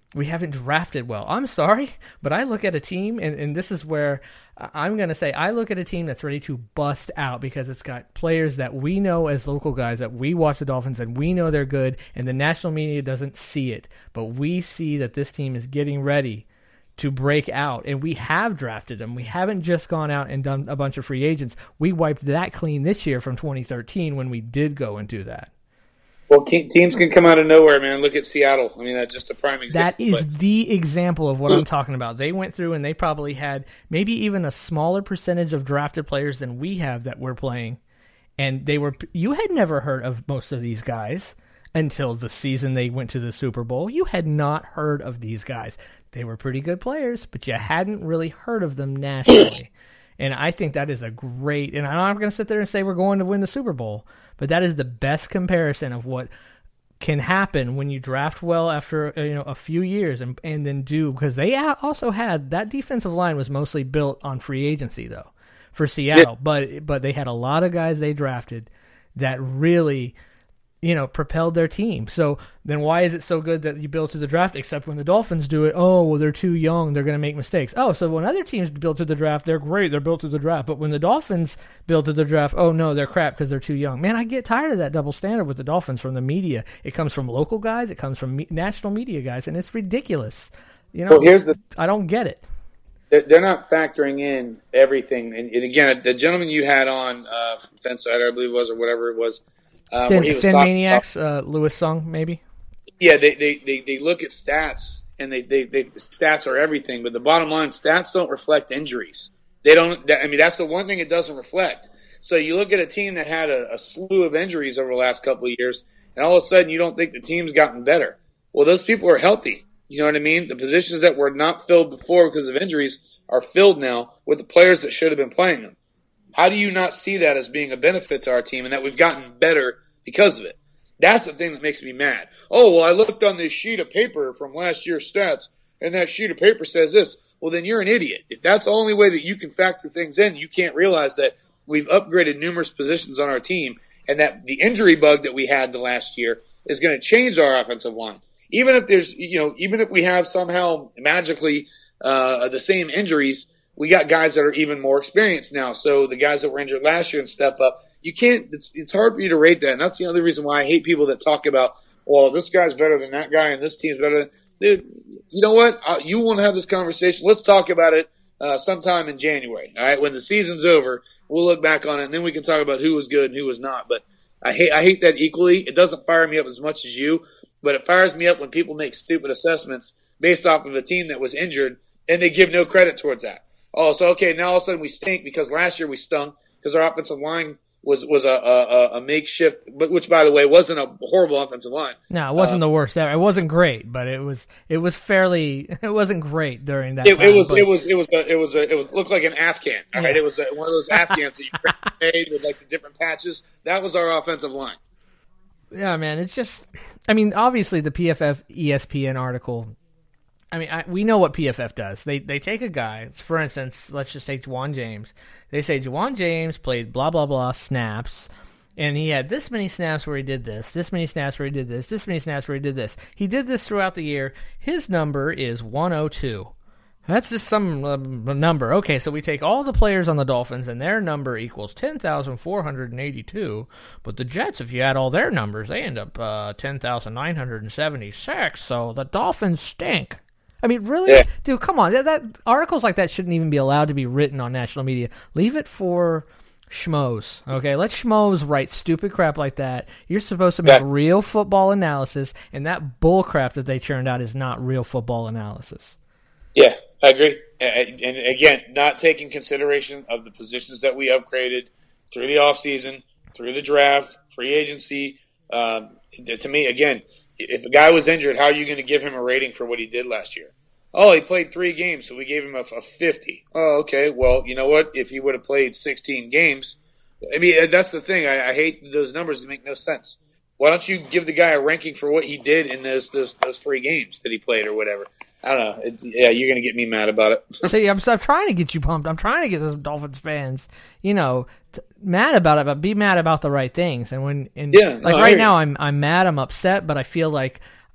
we haven't drafted well. I'm sorry, but I look at a team, and, and this is where I'm going to say I look at a team that's ready to bust out because it's got players that we know as local guys that we watch the Dolphins and we know they're good, and the national media doesn't see it. But we see that this team is getting ready to break out, and we have drafted them. We haven't just gone out and done a bunch of free agents. We wiped that clean this year from twenty thirteen when we did go and do that. Well, teams can come out of nowhere, man. Look at Seattle. I mean, that's just a prime example. That is but. the example of what I'm talking about. They went through and they probably had maybe even a smaller percentage of drafted players than we have that we're playing. And they were you had never heard of most of these guys until the season they went to the Super Bowl. You had not heard of these guys. They were pretty good players, but you hadn't really heard of them nationally. And I think that is a great, and I'm not going to sit there and say we're going to win the Super Bowl, but that is the best comparison of what can happen when you draft well after you know a few years and and then do, because they also had, that defensive line was mostly built on free agency though for Seattle, yeah. but but they had a lot of guys they drafted that really you know, propelled their team. So then why is it so good that you build to the draft, except when the Dolphins do it, oh, well, they're too young, they're going to make mistakes. Oh, so when other teams build to the draft, they're great, they're built to the draft. But when the Dolphins build to the draft, oh, no, they're crap because they're too young. Man, I get tired of that double standard with the Dolphins from the media. It comes from local guys, it comes from me- national media guys, and it's ridiculous. You know, well, here's the, I don't get it. They're not factoring in everything. And, and again, the gentleman you had on uh, Fensider, I believe it was, or whatever it was, Um, Fin, he was Fin Maniacs, about, uh, Lewis Sung, maybe? Yeah, they, they, they, they look at stats, and they, they, they stats are everything. But the bottom line, stats don't reflect injuries. They don't. I mean, that's the one thing it doesn't reflect. So you look at a team that had a, a slew of injuries over the last couple of years, and all of a sudden you don't think the team's gotten better. Well, those people are healthy. You know what I mean? The positions that were not filled before because of injuries are filled now with the players that should have been playing them. How do you not see that as being a benefit to our team and that we've gotten better because of it? That's the thing that makes me mad. Oh, well, I looked on this sheet of paper from last year's stats, and that sheet of paper says this. Well, then you're an idiot. If that's the only way that you can factor things in, you can't realize that we've upgraded numerous positions on our team and that the injury bug that we had the last year is going to change our offensive line. Even if there's, you know, even if we have somehow magically uh, the same injuries, we got guys that are even more experienced now. So the guys that were injured last year and step up. You can't, it's, it's hard for you to rate that. And that's the other reason why I hate people that talk about, well, this guy's better than that guy and this team's better than, dude, you know what? Uh, you want to have this conversation. Let's talk about it uh, sometime in January. All right. When the season's over, we'll look back on it and then we can talk about who was good and who was not. But I hate, I hate that equally. It doesn't fire me up as much as you, but it fires me up when people make stupid assessments based off of a team that was injured and they give no credit towards that. Oh, so, okay, now all of a sudden we stink because last year we stunk because our offensive line was was a, a, a makeshift, but which, by the way, wasn't a horrible offensive line. No, it wasn't uh, the worst ever. It wasn't great, but it was it was fairly it wasn't great during that it, time. It was but... it was it was a, it was a, it was looked like an Afghan. All right, yeah. It was a, one of those Afghans that you made with like the different patches. That was our offensive line. Yeah, man, it's just, I mean, obviously the P F F E S P N article. I mean, I, we know what P F F does. They they take a guy, for instance, let's just take Juwan James. They say Juwan James played blah, blah, blah snaps, and he had this many snaps where he did this, this many snaps where he did this, this many snaps where he did this. He did this throughout the year. His number is one oh two. That's just some uh, number. Okay, so we take all the players on the Dolphins, and their number equals ten thousand four hundred eighty-two. But the Jets, if you add all their numbers, they end up uh, ten thousand nine hundred seventy-six. So the Dolphins stink. I mean, really? Yeah. Dude, come on. That, that articles like that shouldn't even be allowed to be written on national media. Leave it for schmoes, okay? Let schmoes write stupid crap like that. You're supposed to make yeah. real football analysis, and that bull crap that they churned out is not real football analysis. Yeah, I agree. And again, not taking consideration of the positions that we upgraded through the offseason, through the draft, free agency. Um, to me, again, if a guy was injured, how are you going to give him a rating for what he did last year? Oh, he played three games, so we gave him a, a fifty. Oh, okay. Well, you know what? If he would have played sixteen games, I mean, that's the thing. I, I hate those numbers that make no sense. Why don't you give the guy a ranking for what he did in those those, those three games that he played or whatever? I don't know. It's, yeah, you're going to get me mad about it. See, I'm, I'm trying to get you pumped. I'm trying to get those Dolphins fans, you know, t- mad about it, but be mad about the right things. And when, and yeah, like no, right now, I'm I'm mad. I'm upset, but I feel like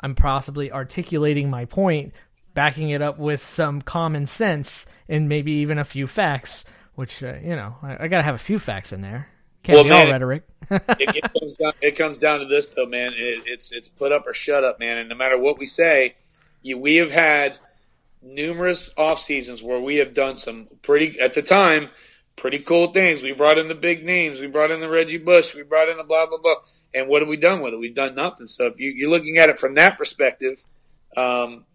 I'm possibly articulating my point, backing it up with some common sense and maybe even a few facts, which, uh, you know, I, I got to have a few facts in there. Can't well, be man, all rhetoric. it, it, comes down, it comes down to this, though, man. It, it's it's put up or shut up, man. And no matter what we say, you, we have had numerous off seasons where we have done some pretty, at the time, pretty cool things. We brought in the big names. We brought in the Reggie Bush. We brought in the blah, blah, blah. And what have we done with it? We've done nothing. So if you, you're looking at it from that perspective, um,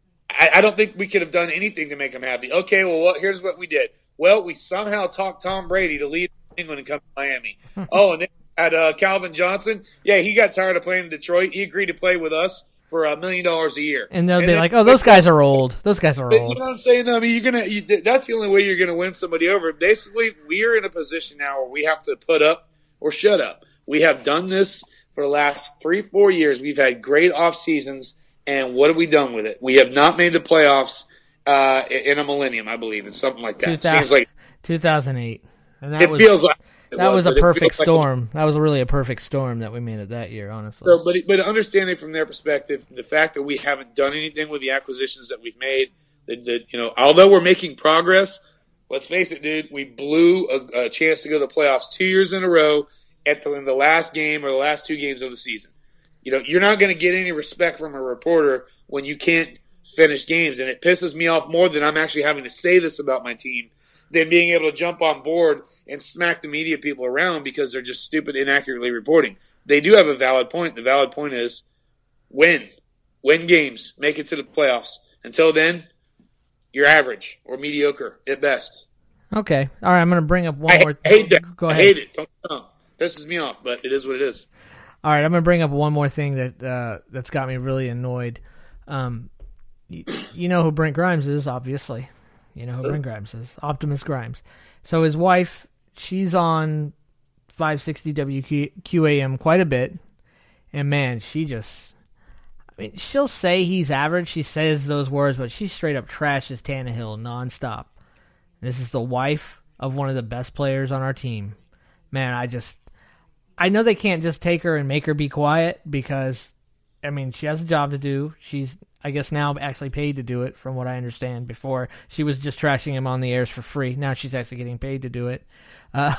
I, I don't think we could have done anything to make him happy. Okay, well, what, here's what we did. Well, we somehow talked Tom Brady to leave England and come to Miami. Oh, and then at uh, Calvin Johnson, yeah, he got tired of playing in Detroit. He agreed to play with us for a million dollars a year. And they'll and be then, like, "Oh, those guys are old. Those guys are but, old." You know what I'm saying? I mean, you're gonna. You, that's the only way you're gonna win somebody over. Basically, we're in a position now where we have to put up or shut up. We have done this for the last three, four years. We've had great off seasons, and what have we done with it? We have not made the playoffs uh, in a millennium, I believe. It's something like that. Seems like two thousand eight. And that it was, feels like. It that was, was a perfect storm. Like, that was really a perfect storm that we made it that year, honestly. So, but but understanding from their perspective, the fact that we haven't done anything with the acquisitions that we've made, that, that you know, although we're making progress, let's face it, dude, we blew a, a chance to go to the playoffs two years in a row at the, in the last game or the last two games of the season. You know, you're not going to get any respect from a reporter when you can't finish games, and it pisses me off more than I'm actually having to say this about my team than being able to jump on board and smack the media people around because they're just stupid, inaccurately reporting. They do have a valid point. The valid point is win. Win games. Make it to the playoffs. Until then, you're average or mediocre at best. Okay. All right, I'm going to bring up one I more thing. I hate that. Go ahead. I hate it. Don't know. Pisses me off, but it is what it is. All right, I'm going to bring up one more thing that, uh, that's got me really annoyed. Um, you, you know who Brent Grimes is, obviously. You know who Brent Grimes is. Optimus Grimes. So his wife, she's on five sixty W Q A M quite a bit. And, man, she just... I mean, she'll say he's average. She says those words, but she straight up trashes Tannehill nonstop. This is the wife of one of the best players on our team. Man, I just... I know they can't just take her and make her be quiet because, I mean, she has a job to do. She's... I guess now actually paid to do it, from what I understand. Before, she was just trashing him on the airs for free. Now she's actually getting paid to do it. Uh,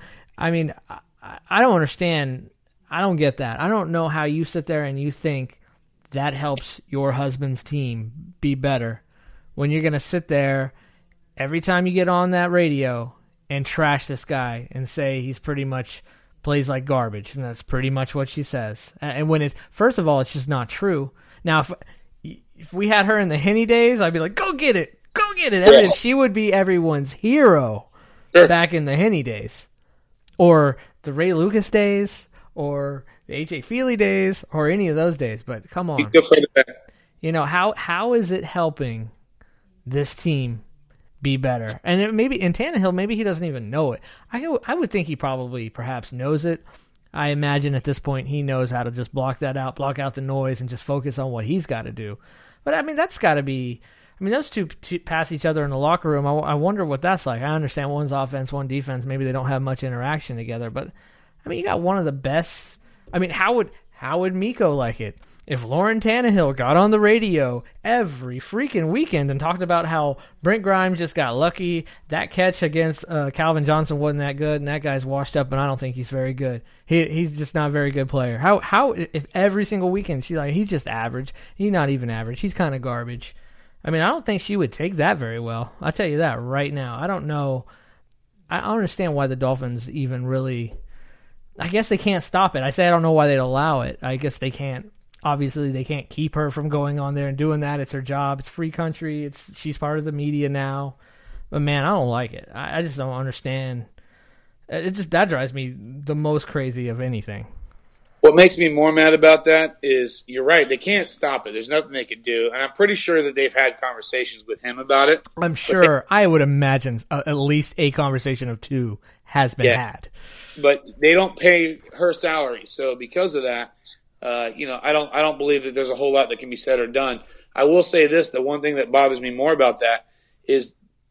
I mean, I, I don't understand. I don't get that. I don't know how you sit there and you think that helps your husband's team be better when you're going to sit there every time you get on that radio and trash this guy and say he's pretty much plays like garbage. And that's pretty much what she says. And when it's, first of all, it's just not true. Now, if... If we had her in the Henny days, I'd be like, go get it. Go get it. I mean, she would be everyone's hero back in the Henny days. Or the Ray Lucas days. Or the H A Feely days. Or any of those days. But come on. You know, how how is it helping this team be better? And it maybe in Tannehill, maybe he doesn't even know it. I, I would think he probably perhaps knows it. I imagine at this point he knows how to just block that out, block out the noise, and just focus on what he's got to do. But, I mean, that's got to be – I mean, those two t- pass each other in the locker room. I, I wonder what that's like. I understand one's offense, one defense. Maybe they don't have much interaction together. But, I mean, you got one of the best – I mean, how would how would Miko like it if Lauren Tannehill got on the radio every freaking weekend and talked about how Brent Grimes just got lucky, that catch against uh, Calvin Johnson wasn't that good, and that guy's washed up, and I don't think he's very good. He he's just not a very good player. How how if every single weekend she's like, he's just average, he's not even average, he's kind of garbage. I mean, I don't think she would take that very well. I'll tell you that right now. I don't know. I don't understand why the Dolphins even really. I guess they can't stop it. I say I don't know why they'd allow it. I guess they can't. Obviously, they can't keep her from going on there and doing that. It's her job. It's free country. It's she's part of the media now. But, man, I don't like it. I, I just don't understand. It just that drives me the most crazy of anything. What makes me more mad about that is you're right. They can't stop it. There's nothing they could do. And I'm pretty sure that they've had conversations with him about it. I'm sure. They, I would imagine uh, at least a conversation of two has been yeah, had. But they don't pay her salary. So because of that, uh, you know, I don't I don't believe that there's a whole lot that can be said or done. I will say this. The one thing that bothers me more about that is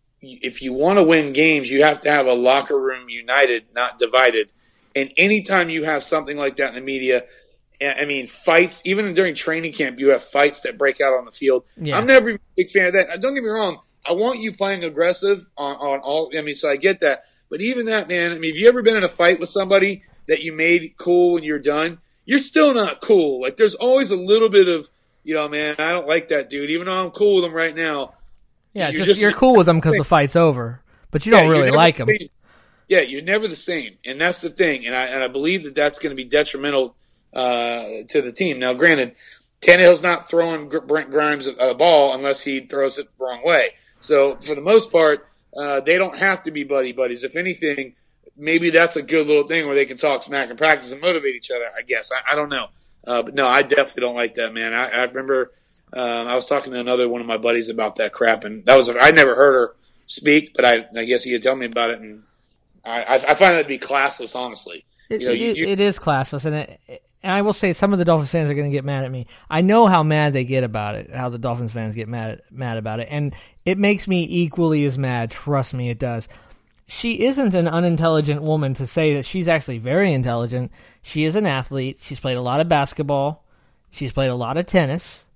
if you want to win games, you have to have a locker room united, not divided. And anytime you have something like that in the media, I mean, fights, even during training camp, you have fights that break out on the field. Yeah. I'm never a big fan of that. Don't get me wrong. I want you playing aggressive on, on all, I mean, so I get that. But even that, man, I mean, have you ever been in a fight with somebody that you made cool when you're done? You're still not cool. Like, there's always a little bit of, you know, man, I don't like that dude, even though I'm cool with him right now. Yeah, you're just, just you're cool with him because the fight's over, but you yeah, don't really like him. Yeah, you're never the same, and that's the thing. And I and I believe that that's going to be detrimental uh, to the team. Now, granted, Tannehill's not throwing Brent Grimes a, a ball unless he throws it the wrong way. So for the most part, uh, they don't have to be buddy buddies. If anything, maybe that's a good little thing where they can talk smack and practice and motivate each other. I guess I, I don't know, uh, but no, I definitely don't like that, man. I, I remember um, I was talking to another one of my buddies about that crap, and that was I never heard her speak, but I, I guess he could tell me about it, and I, I find that to be classless, honestly. It, you know, it, you, you, it is classless, and, it, and I will say some of the Dolphins fans are going to get mad at me. I know how mad they get about it, how the Dolphins fans get mad mad about it, and it makes me equally as mad. Trust me, it does. She isn't an unintelligent woman to say that she's actually very intelligent. She is an athlete. She's played a lot of basketball. She's played a lot of tennis.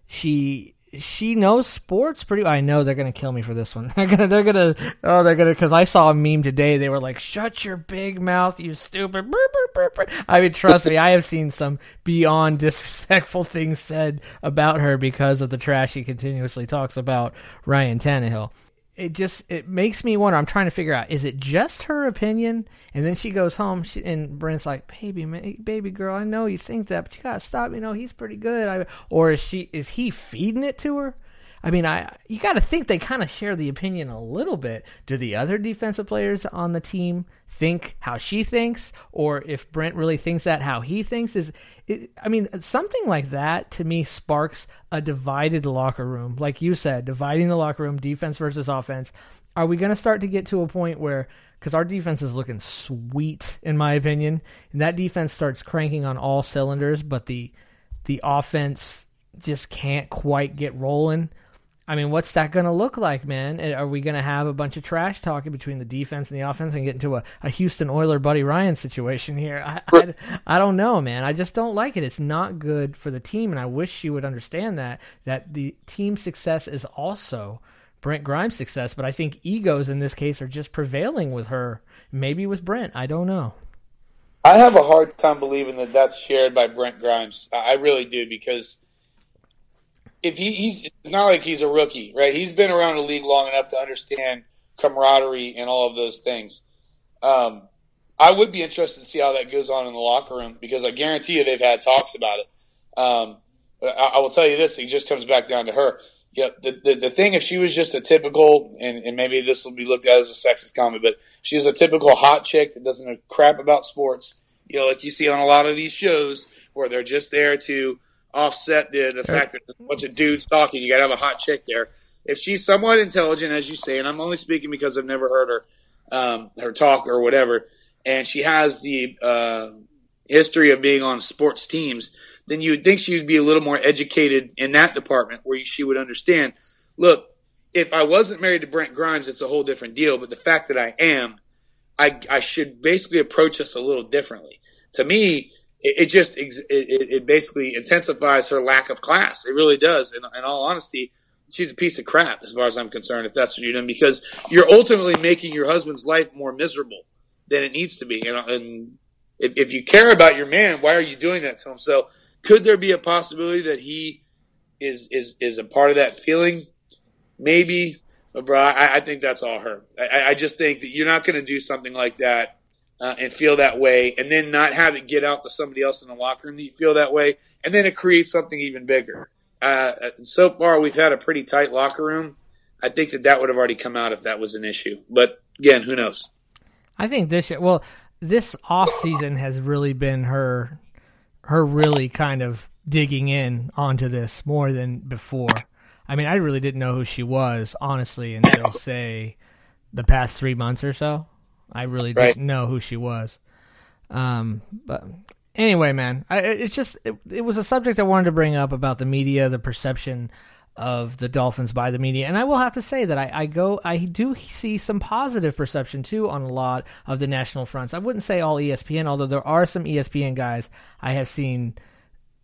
She she knows sports pretty. I know they're gonna kill me for this one. They're gonna they're gonna oh they're gonna because I saw a meme today. They were like, "Shut your big mouth, you stupid." Burp, burp, burp, burp. I mean, trust me, I have seen some beyond disrespectful things said about her because of the trash she continuously talks about Ryan Tannehill. It just, it makes me wonder. I'm trying to figure out, is it just her opinion? And then she goes home, she, and Brent's like, baby, man, baby girl, I know you think that, but you gotta stop. You know, he's pretty good. I, or is she, is he feeding it to her? I mean, I you got to think they kind of share the opinion a little bit. Do the other defensive players on the team think how she thinks, or if Brent really thinks that, how he thinks? Is it, I mean, something like that to me sparks a divided locker room. Like you said, dividing the locker room, defense versus offense. Are we going to start to get to a point where, because our defense is looking sweet, in my opinion, and that defense starts cranking on all cylinders, but the the offense just can't quite get rolling? I mean, what's that going to look like, man? Are we going to have a bunch of trash talking between the defense and the offense and get into a, a Houston Oiler Buddy Ryan situation here? I, I, I don't know, man. I just don't like it. It's not good for the team, and I wish she would understand that, that the team's success is also Brent Grimes' success, but I think egos in this case are just prevailing with her, maybe with Brent. I don't know. I have a hard time believing that that's shared by Brent Grimes. I really do, because if he, he's it's not like he's a rookie, right? He's been around the league long enough to understand camaraderie and all of those things. Um, I would be interested to see how that goes on in the locker room, because I guarantee you they've had talks about it. Um, but I, I will tell you this: it just comes back down to her. Yeah, the, the the thing, if she was just a typical, and, and maybe this will be looked at as a sexist comment, but she's a typical hot chick that doesn't know crap about sports, you know, like you see on a lot of these shows where they're just there to offset the the fact that there's a bunch of dudes talking. You got to have a hot chick there. If she's somewhat intelligent, as you say, and I'm only speaking because I've never heard her um, her talk or whatever, and she has the uh, history of being on sports teams, then you would think she would be a little more educated in that department, where she would understand, look, if I wasn't married to Brent Grimes, it's a whole different deal. But the fact that I am, I, I should basically approach this a little differently. To me, it, it just it, it basically intensifies her lack of class. It really does. In, in all honesty, she's a piece of crap as far as I'm concerned, if that's what you're doing, because you're ultimately making your husband's life more miserable than it needs to be. And, and if, if you care about your man, why are you doing that to him? So could there be a possibility that he is is is a part of that feeling? Maybe, but bro, I, I think that's all her. I, I just think that you're not going to do something like that uh, and feel that way, and then not have it get out to somebody else in the locker room that you feel that way, and then it creates something even bigger. Uh, so far, we've had a pretty tight locker room. I think that that would have already come out if that was an issue. But again, who knows? I think this well, this off season has really been her. her really kind of digging in onto this more than before. I mean, I really didn't know who she was, honestly, until, say, the past three months or so. I really right. didn't know who she was. Um, but anyway, man, I, it's just, it, it was a subject I wanted to bring up about the media, the perception of the Dolphins by the media. And I will have to say that I, I go, I do see some positive perception too on a lot of the national fronts. I wouldn't say all E S P N, although there are some E S P N guys I have seen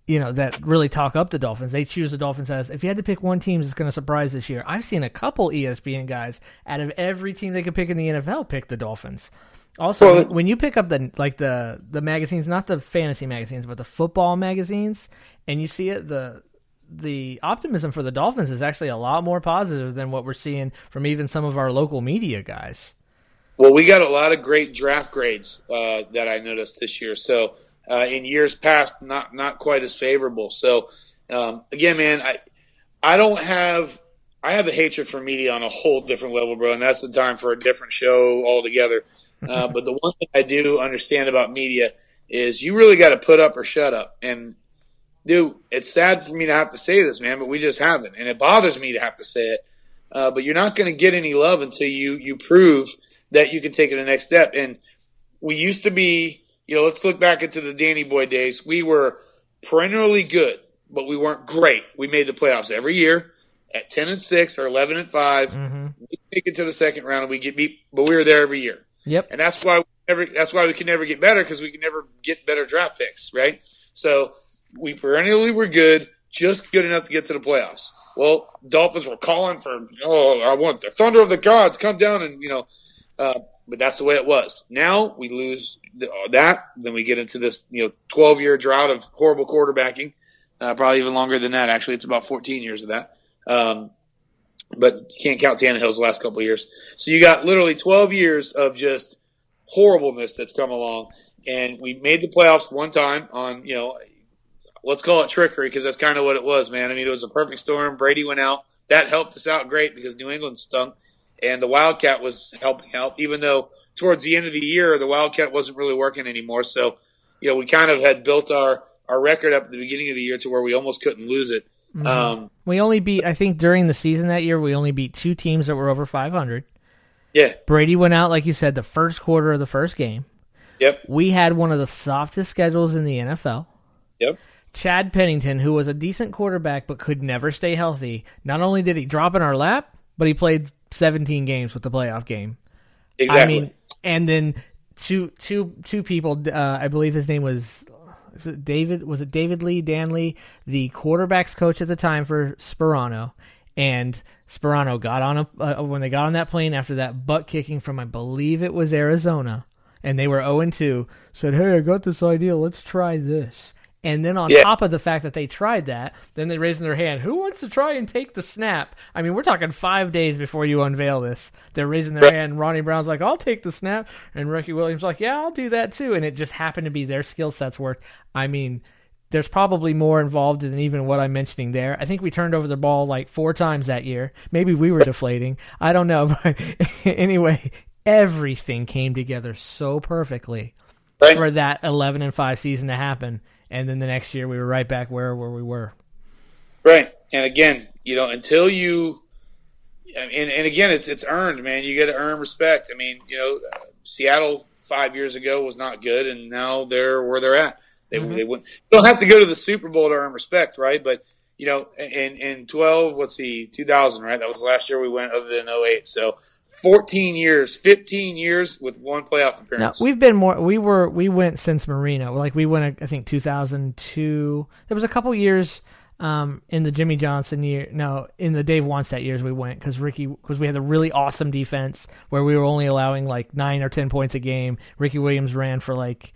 you know, that really talk up the Dolphins. They choose the Dolphins as, if you had to pick one team that's going to surprise this year, I've seen a couple E S P N guys out of every team they could pick in the N F L pick the Dolphins. Also, well, when you pick up the like the the magazines, not the fantasy magazines, but the football magazines, and you see it, the the optimism for the Dolphins is actually a lot more positive than what we're seeing from even some of our local media guys. Well, we got a lot of great draft grades uh, that I noticed this year. So uh, in years past, not not quite as favorable. So um, again, man, I I don't have I have a hatred for media on a whole different level, bro, and that's the time for a different show altogether. Uh, but the one thing I do understand about media is you really got to put up or shut up. And, dude, it's sad for me to have to say this, man, but we just haven't. And it bothers me to have to say it. Uh, but you're not going to get any love until you, you prove that you can take it the next step. And we used to be, you know, let's look back into the Danny Boy days. We were perennially good, but we weren't great. We made the playoffs every year at ten and six or eleven and five. Mm-hmm. We make it to the second round and we get beat, but we were there every year. Yep. And that's why we never, that's why we can never get better, because we can never get better draft picks, right? So we perennially were good, just good enough to get to the playoffs. Well, Dolphins were calling for, oh, I want the thunder of the gods, come down and, you know, uh, but that's the way it was. Now we lose the, uh, that, then we get into this, you know, twelve-year drought of horrible quarterbacking, uh, probably even longer than that. Actually, it's about fourteen years of that. Um, But you can't count Tannehill's last couple of years. So you got literally twelve years of just horribleness that's come along. And we made the playoffs one time on, you know, let's call it trickery, because that's kind of what it was, man. I mean, it was a perfect storm. Brady went out. That helped us out great because New England stunk. And the Wildcat was helping out, even though towards the end of the year, the Wildcat wasn't really working anymore. So, you know, we kind of had built our, our record up at the beginning of the year to where we almost couldn't lose it. Mm-hmm. Um, we only beat, I think during the season that year, we only beat two teams that were over five hundred. Yeah. Brady went out, like you said, the first quarter of the first game. Yep. We had one of the softest schedules in the N F L. Yep. Chad Pennington, who was a decent quarterback but could never stay healthy, not only did he drop in our lap, but he played seventeen games with the playoff game. Exactly. I mean, and then two, two, two people, uh, I believe his name was... Was it David? Was it David Lee, Dan Lee, the quarterbacks coach at the time for Sperano, and Sperano got on a uh, when they got on that plane after that butt kicking from, I believe it was Arizona, and they were zero and two. Said, "Hey, I got this idea. Let's try this." And then on yeah. top of the fact that they tried that, then they raised their hand. Who wants to try and take the snap? I mean, we're talking five days before you unveil this. They're raising their hand. Ronnie Brown's like, I'll take the snap. And Ricky Williams like, yeah, I'll do that too. And it just happened to be their skill sets worked. I mean, there's probably more involved than even what I'm mentioning there. I think we turned over the ball like four times that year. Maybe we were deflating. I don't know. But anyway, everything came together so perfectly right. for that eleven and five season to happen. And then the next year we were right back where, where we were. Right. And again, you know, until you and, and again, it's it's earned, man. You got to earn respect. I mean, you know, uh, Seattle five years ago was not good, and now they're where they're at. They mm-hmm. they wouldn't, you don't have to go to the Super Bowl to earn respect, right? But, you know, in, in twelve, let's see, two thousand, right? That was the last year we went other than oh eight. So fourteen years, fifteen years with one playoff appearance. Now, we've been more. We were. We went since Marino. Like we went. I think two thousand two. There was a couple years um, in the Jimmy Johnson year. No, in the Dave Wannstedt years we went because Ricky because we had a really awesome defense where we were only allowing like nine or ten points a game. Ricky Williams ran for like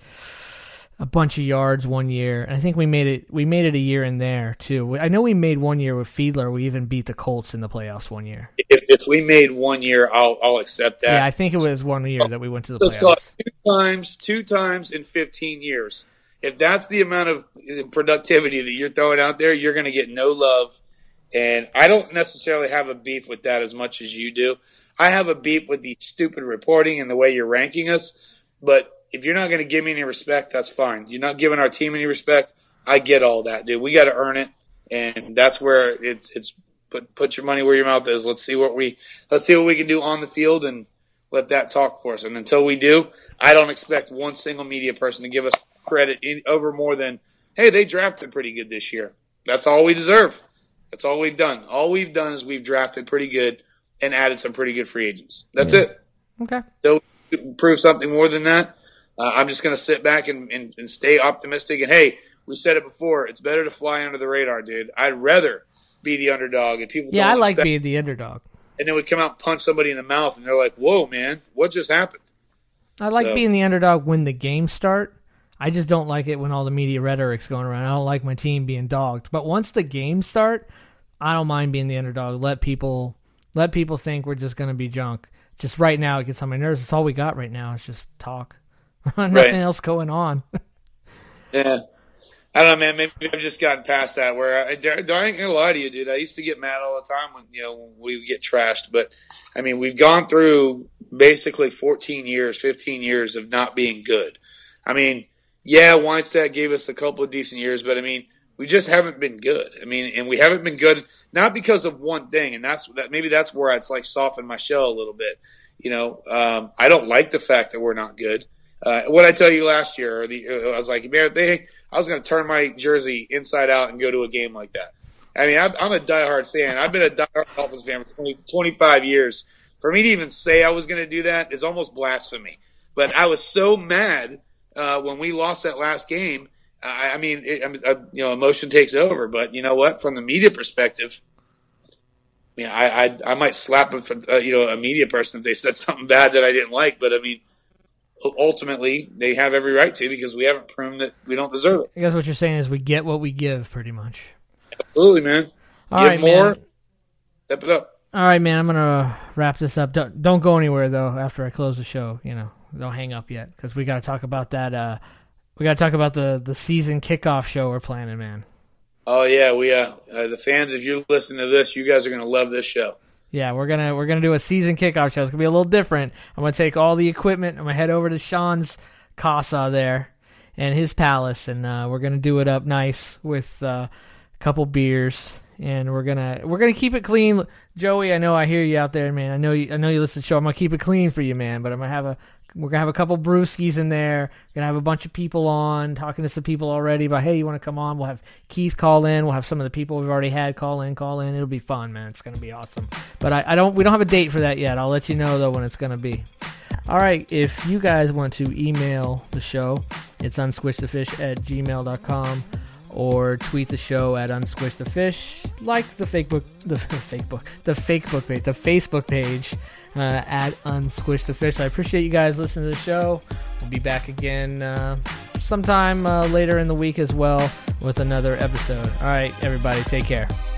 a bunch of yards one year, and I think we made it. We made it a year in there too. I know we made one year with Fiedler. We even beat the Colts in the playoffs one year. If, if we made one year, I'll I'll accept that. Yeah, I think it was one year that we went to the Let's playoffs. Call it two times, two times in fifteen years. If that's the amount of productivity that you're throwing out there, you're going to get no love. And I don't necessarily have a beef with that as much as you do. I have a beef with the stupid reporting and the way you're ranking us, but if you're not going to give me any respect, that's fine. You're not giving our team any respect. I get all that, dude. We got to earn it, and that's where it's it's put put your money where your mouth is. Let's see what we let's see what we can do on the field, and let that talk for us. And until we do, I don't expect one single media person to give us credit in, over more than, hey, they drafted pretty good this year. That's all we deserve. That's all we've done. All we've done is we've drafted pretty good and added some pretty good free agents. That's yeah. it. Okay. So prove something more than that. Uh, I'm just going to sit back and, and, and stay optimistic. And, hey, we said it before. It's better to fly under the radar, dude. I'd rather be the underdog, and people. Yeah, don't I like expect, being the underdog. And then we come out and punch somebody in the mouth, and they're like, "Whoa, man, what just happened?" I like so. being the underdog when the games start. I just don't like it when all the media rhetoric's going around. I don't like my team being dogged. But once the games start, I don't mind being the underdog. Let people let people think we're just going to be junk. Just right now, it gets on my nerves. It's all we got right now. It's just talk. Nothing right. else going on. Yeah. I don't know, man. Maybe I've just gotten past that where I, I ain't going to lie to you, dude. I used to get mad all the time when, you know, when we would get trashed. But, I mean, we've gone through basically fourteen years, fifteen years of not being good. I mean, yeah, Weinstedt gave us a couple of decent years, but, I mean, we just haven't been good. I mean, and we haven't been good not because of one thing, and that's that. Maybe that's where it's like softened my shell a little bit. You know, um, I don't like the fact that we're not good. Uh, what I tell you last year, the, I was like, man, they, I was going to turn my jersey inside out and go to a game like that. I mean, I'm, I'm a diehard fan. I've been a diehard Dolphins fan for twenty, twenty-five years. For me to even say I was going to do that is almost blasphemy. But I was so mad uh, when we lost that last game. I, I mean, it, I, you know, emotion takes over. But you know what? From the media perspective, I mean, I I, I might slap a, you know, a media person if they said something bad that I didn't like. But I mean, ultimately, they have every right to because we haven't proven that we don't deserve it. I guess what you're saying is we get what we give, pretty much. Absolutely, man. All Give right, more, man. step it up. All right, man. I'm gonna wrap this up. Don't don't go anywhere though. After I close the show, you know, don't hang up yet because we got to talk about that. Uh, we got to talk about the the season kickoff show we're planning, man. Oh yeah, we uh, uh the fans. If you listen to this, you guys are gonna love this show. Yeah, we're gonna we're gonna do a season kickoff show. It's gonna be a little different. I'm gonna take all the equipment. I'm gonna head over to Sean's casa there and his palace, and uh, we're gonna do it up nice with uh, a couple beers. And we're gonna we're gonna keep it clean, Joey. I know I hear you out there, man. I know you, I know you listen to the show. I'm gonna keep it clean for you, man. But I'm gonna have a we're gonna have a couple brewskis in there. We're gonna have a bunch of people on, talking to some people already about, hey, you want to come on? We'll have Keith call in. We'll have some of the people we've already had call in, call in. It'll be fun, man. It's gonna be awesome. But I, I don't we don't have a date for that yet. I'll let you know though when it's gonna be. All right. If you guys want to email the show, it's unsquishthefish at gmail dot com. Or tweet the show at unsquishthefish, like the fake book, the fake book, the fake book page, the Facebook page uh, at unsquishthefish. I appreciate you guys listening to the show. We'll be back again uh, sometime uh, later in the week as well with another episode. All right, everybody, take care.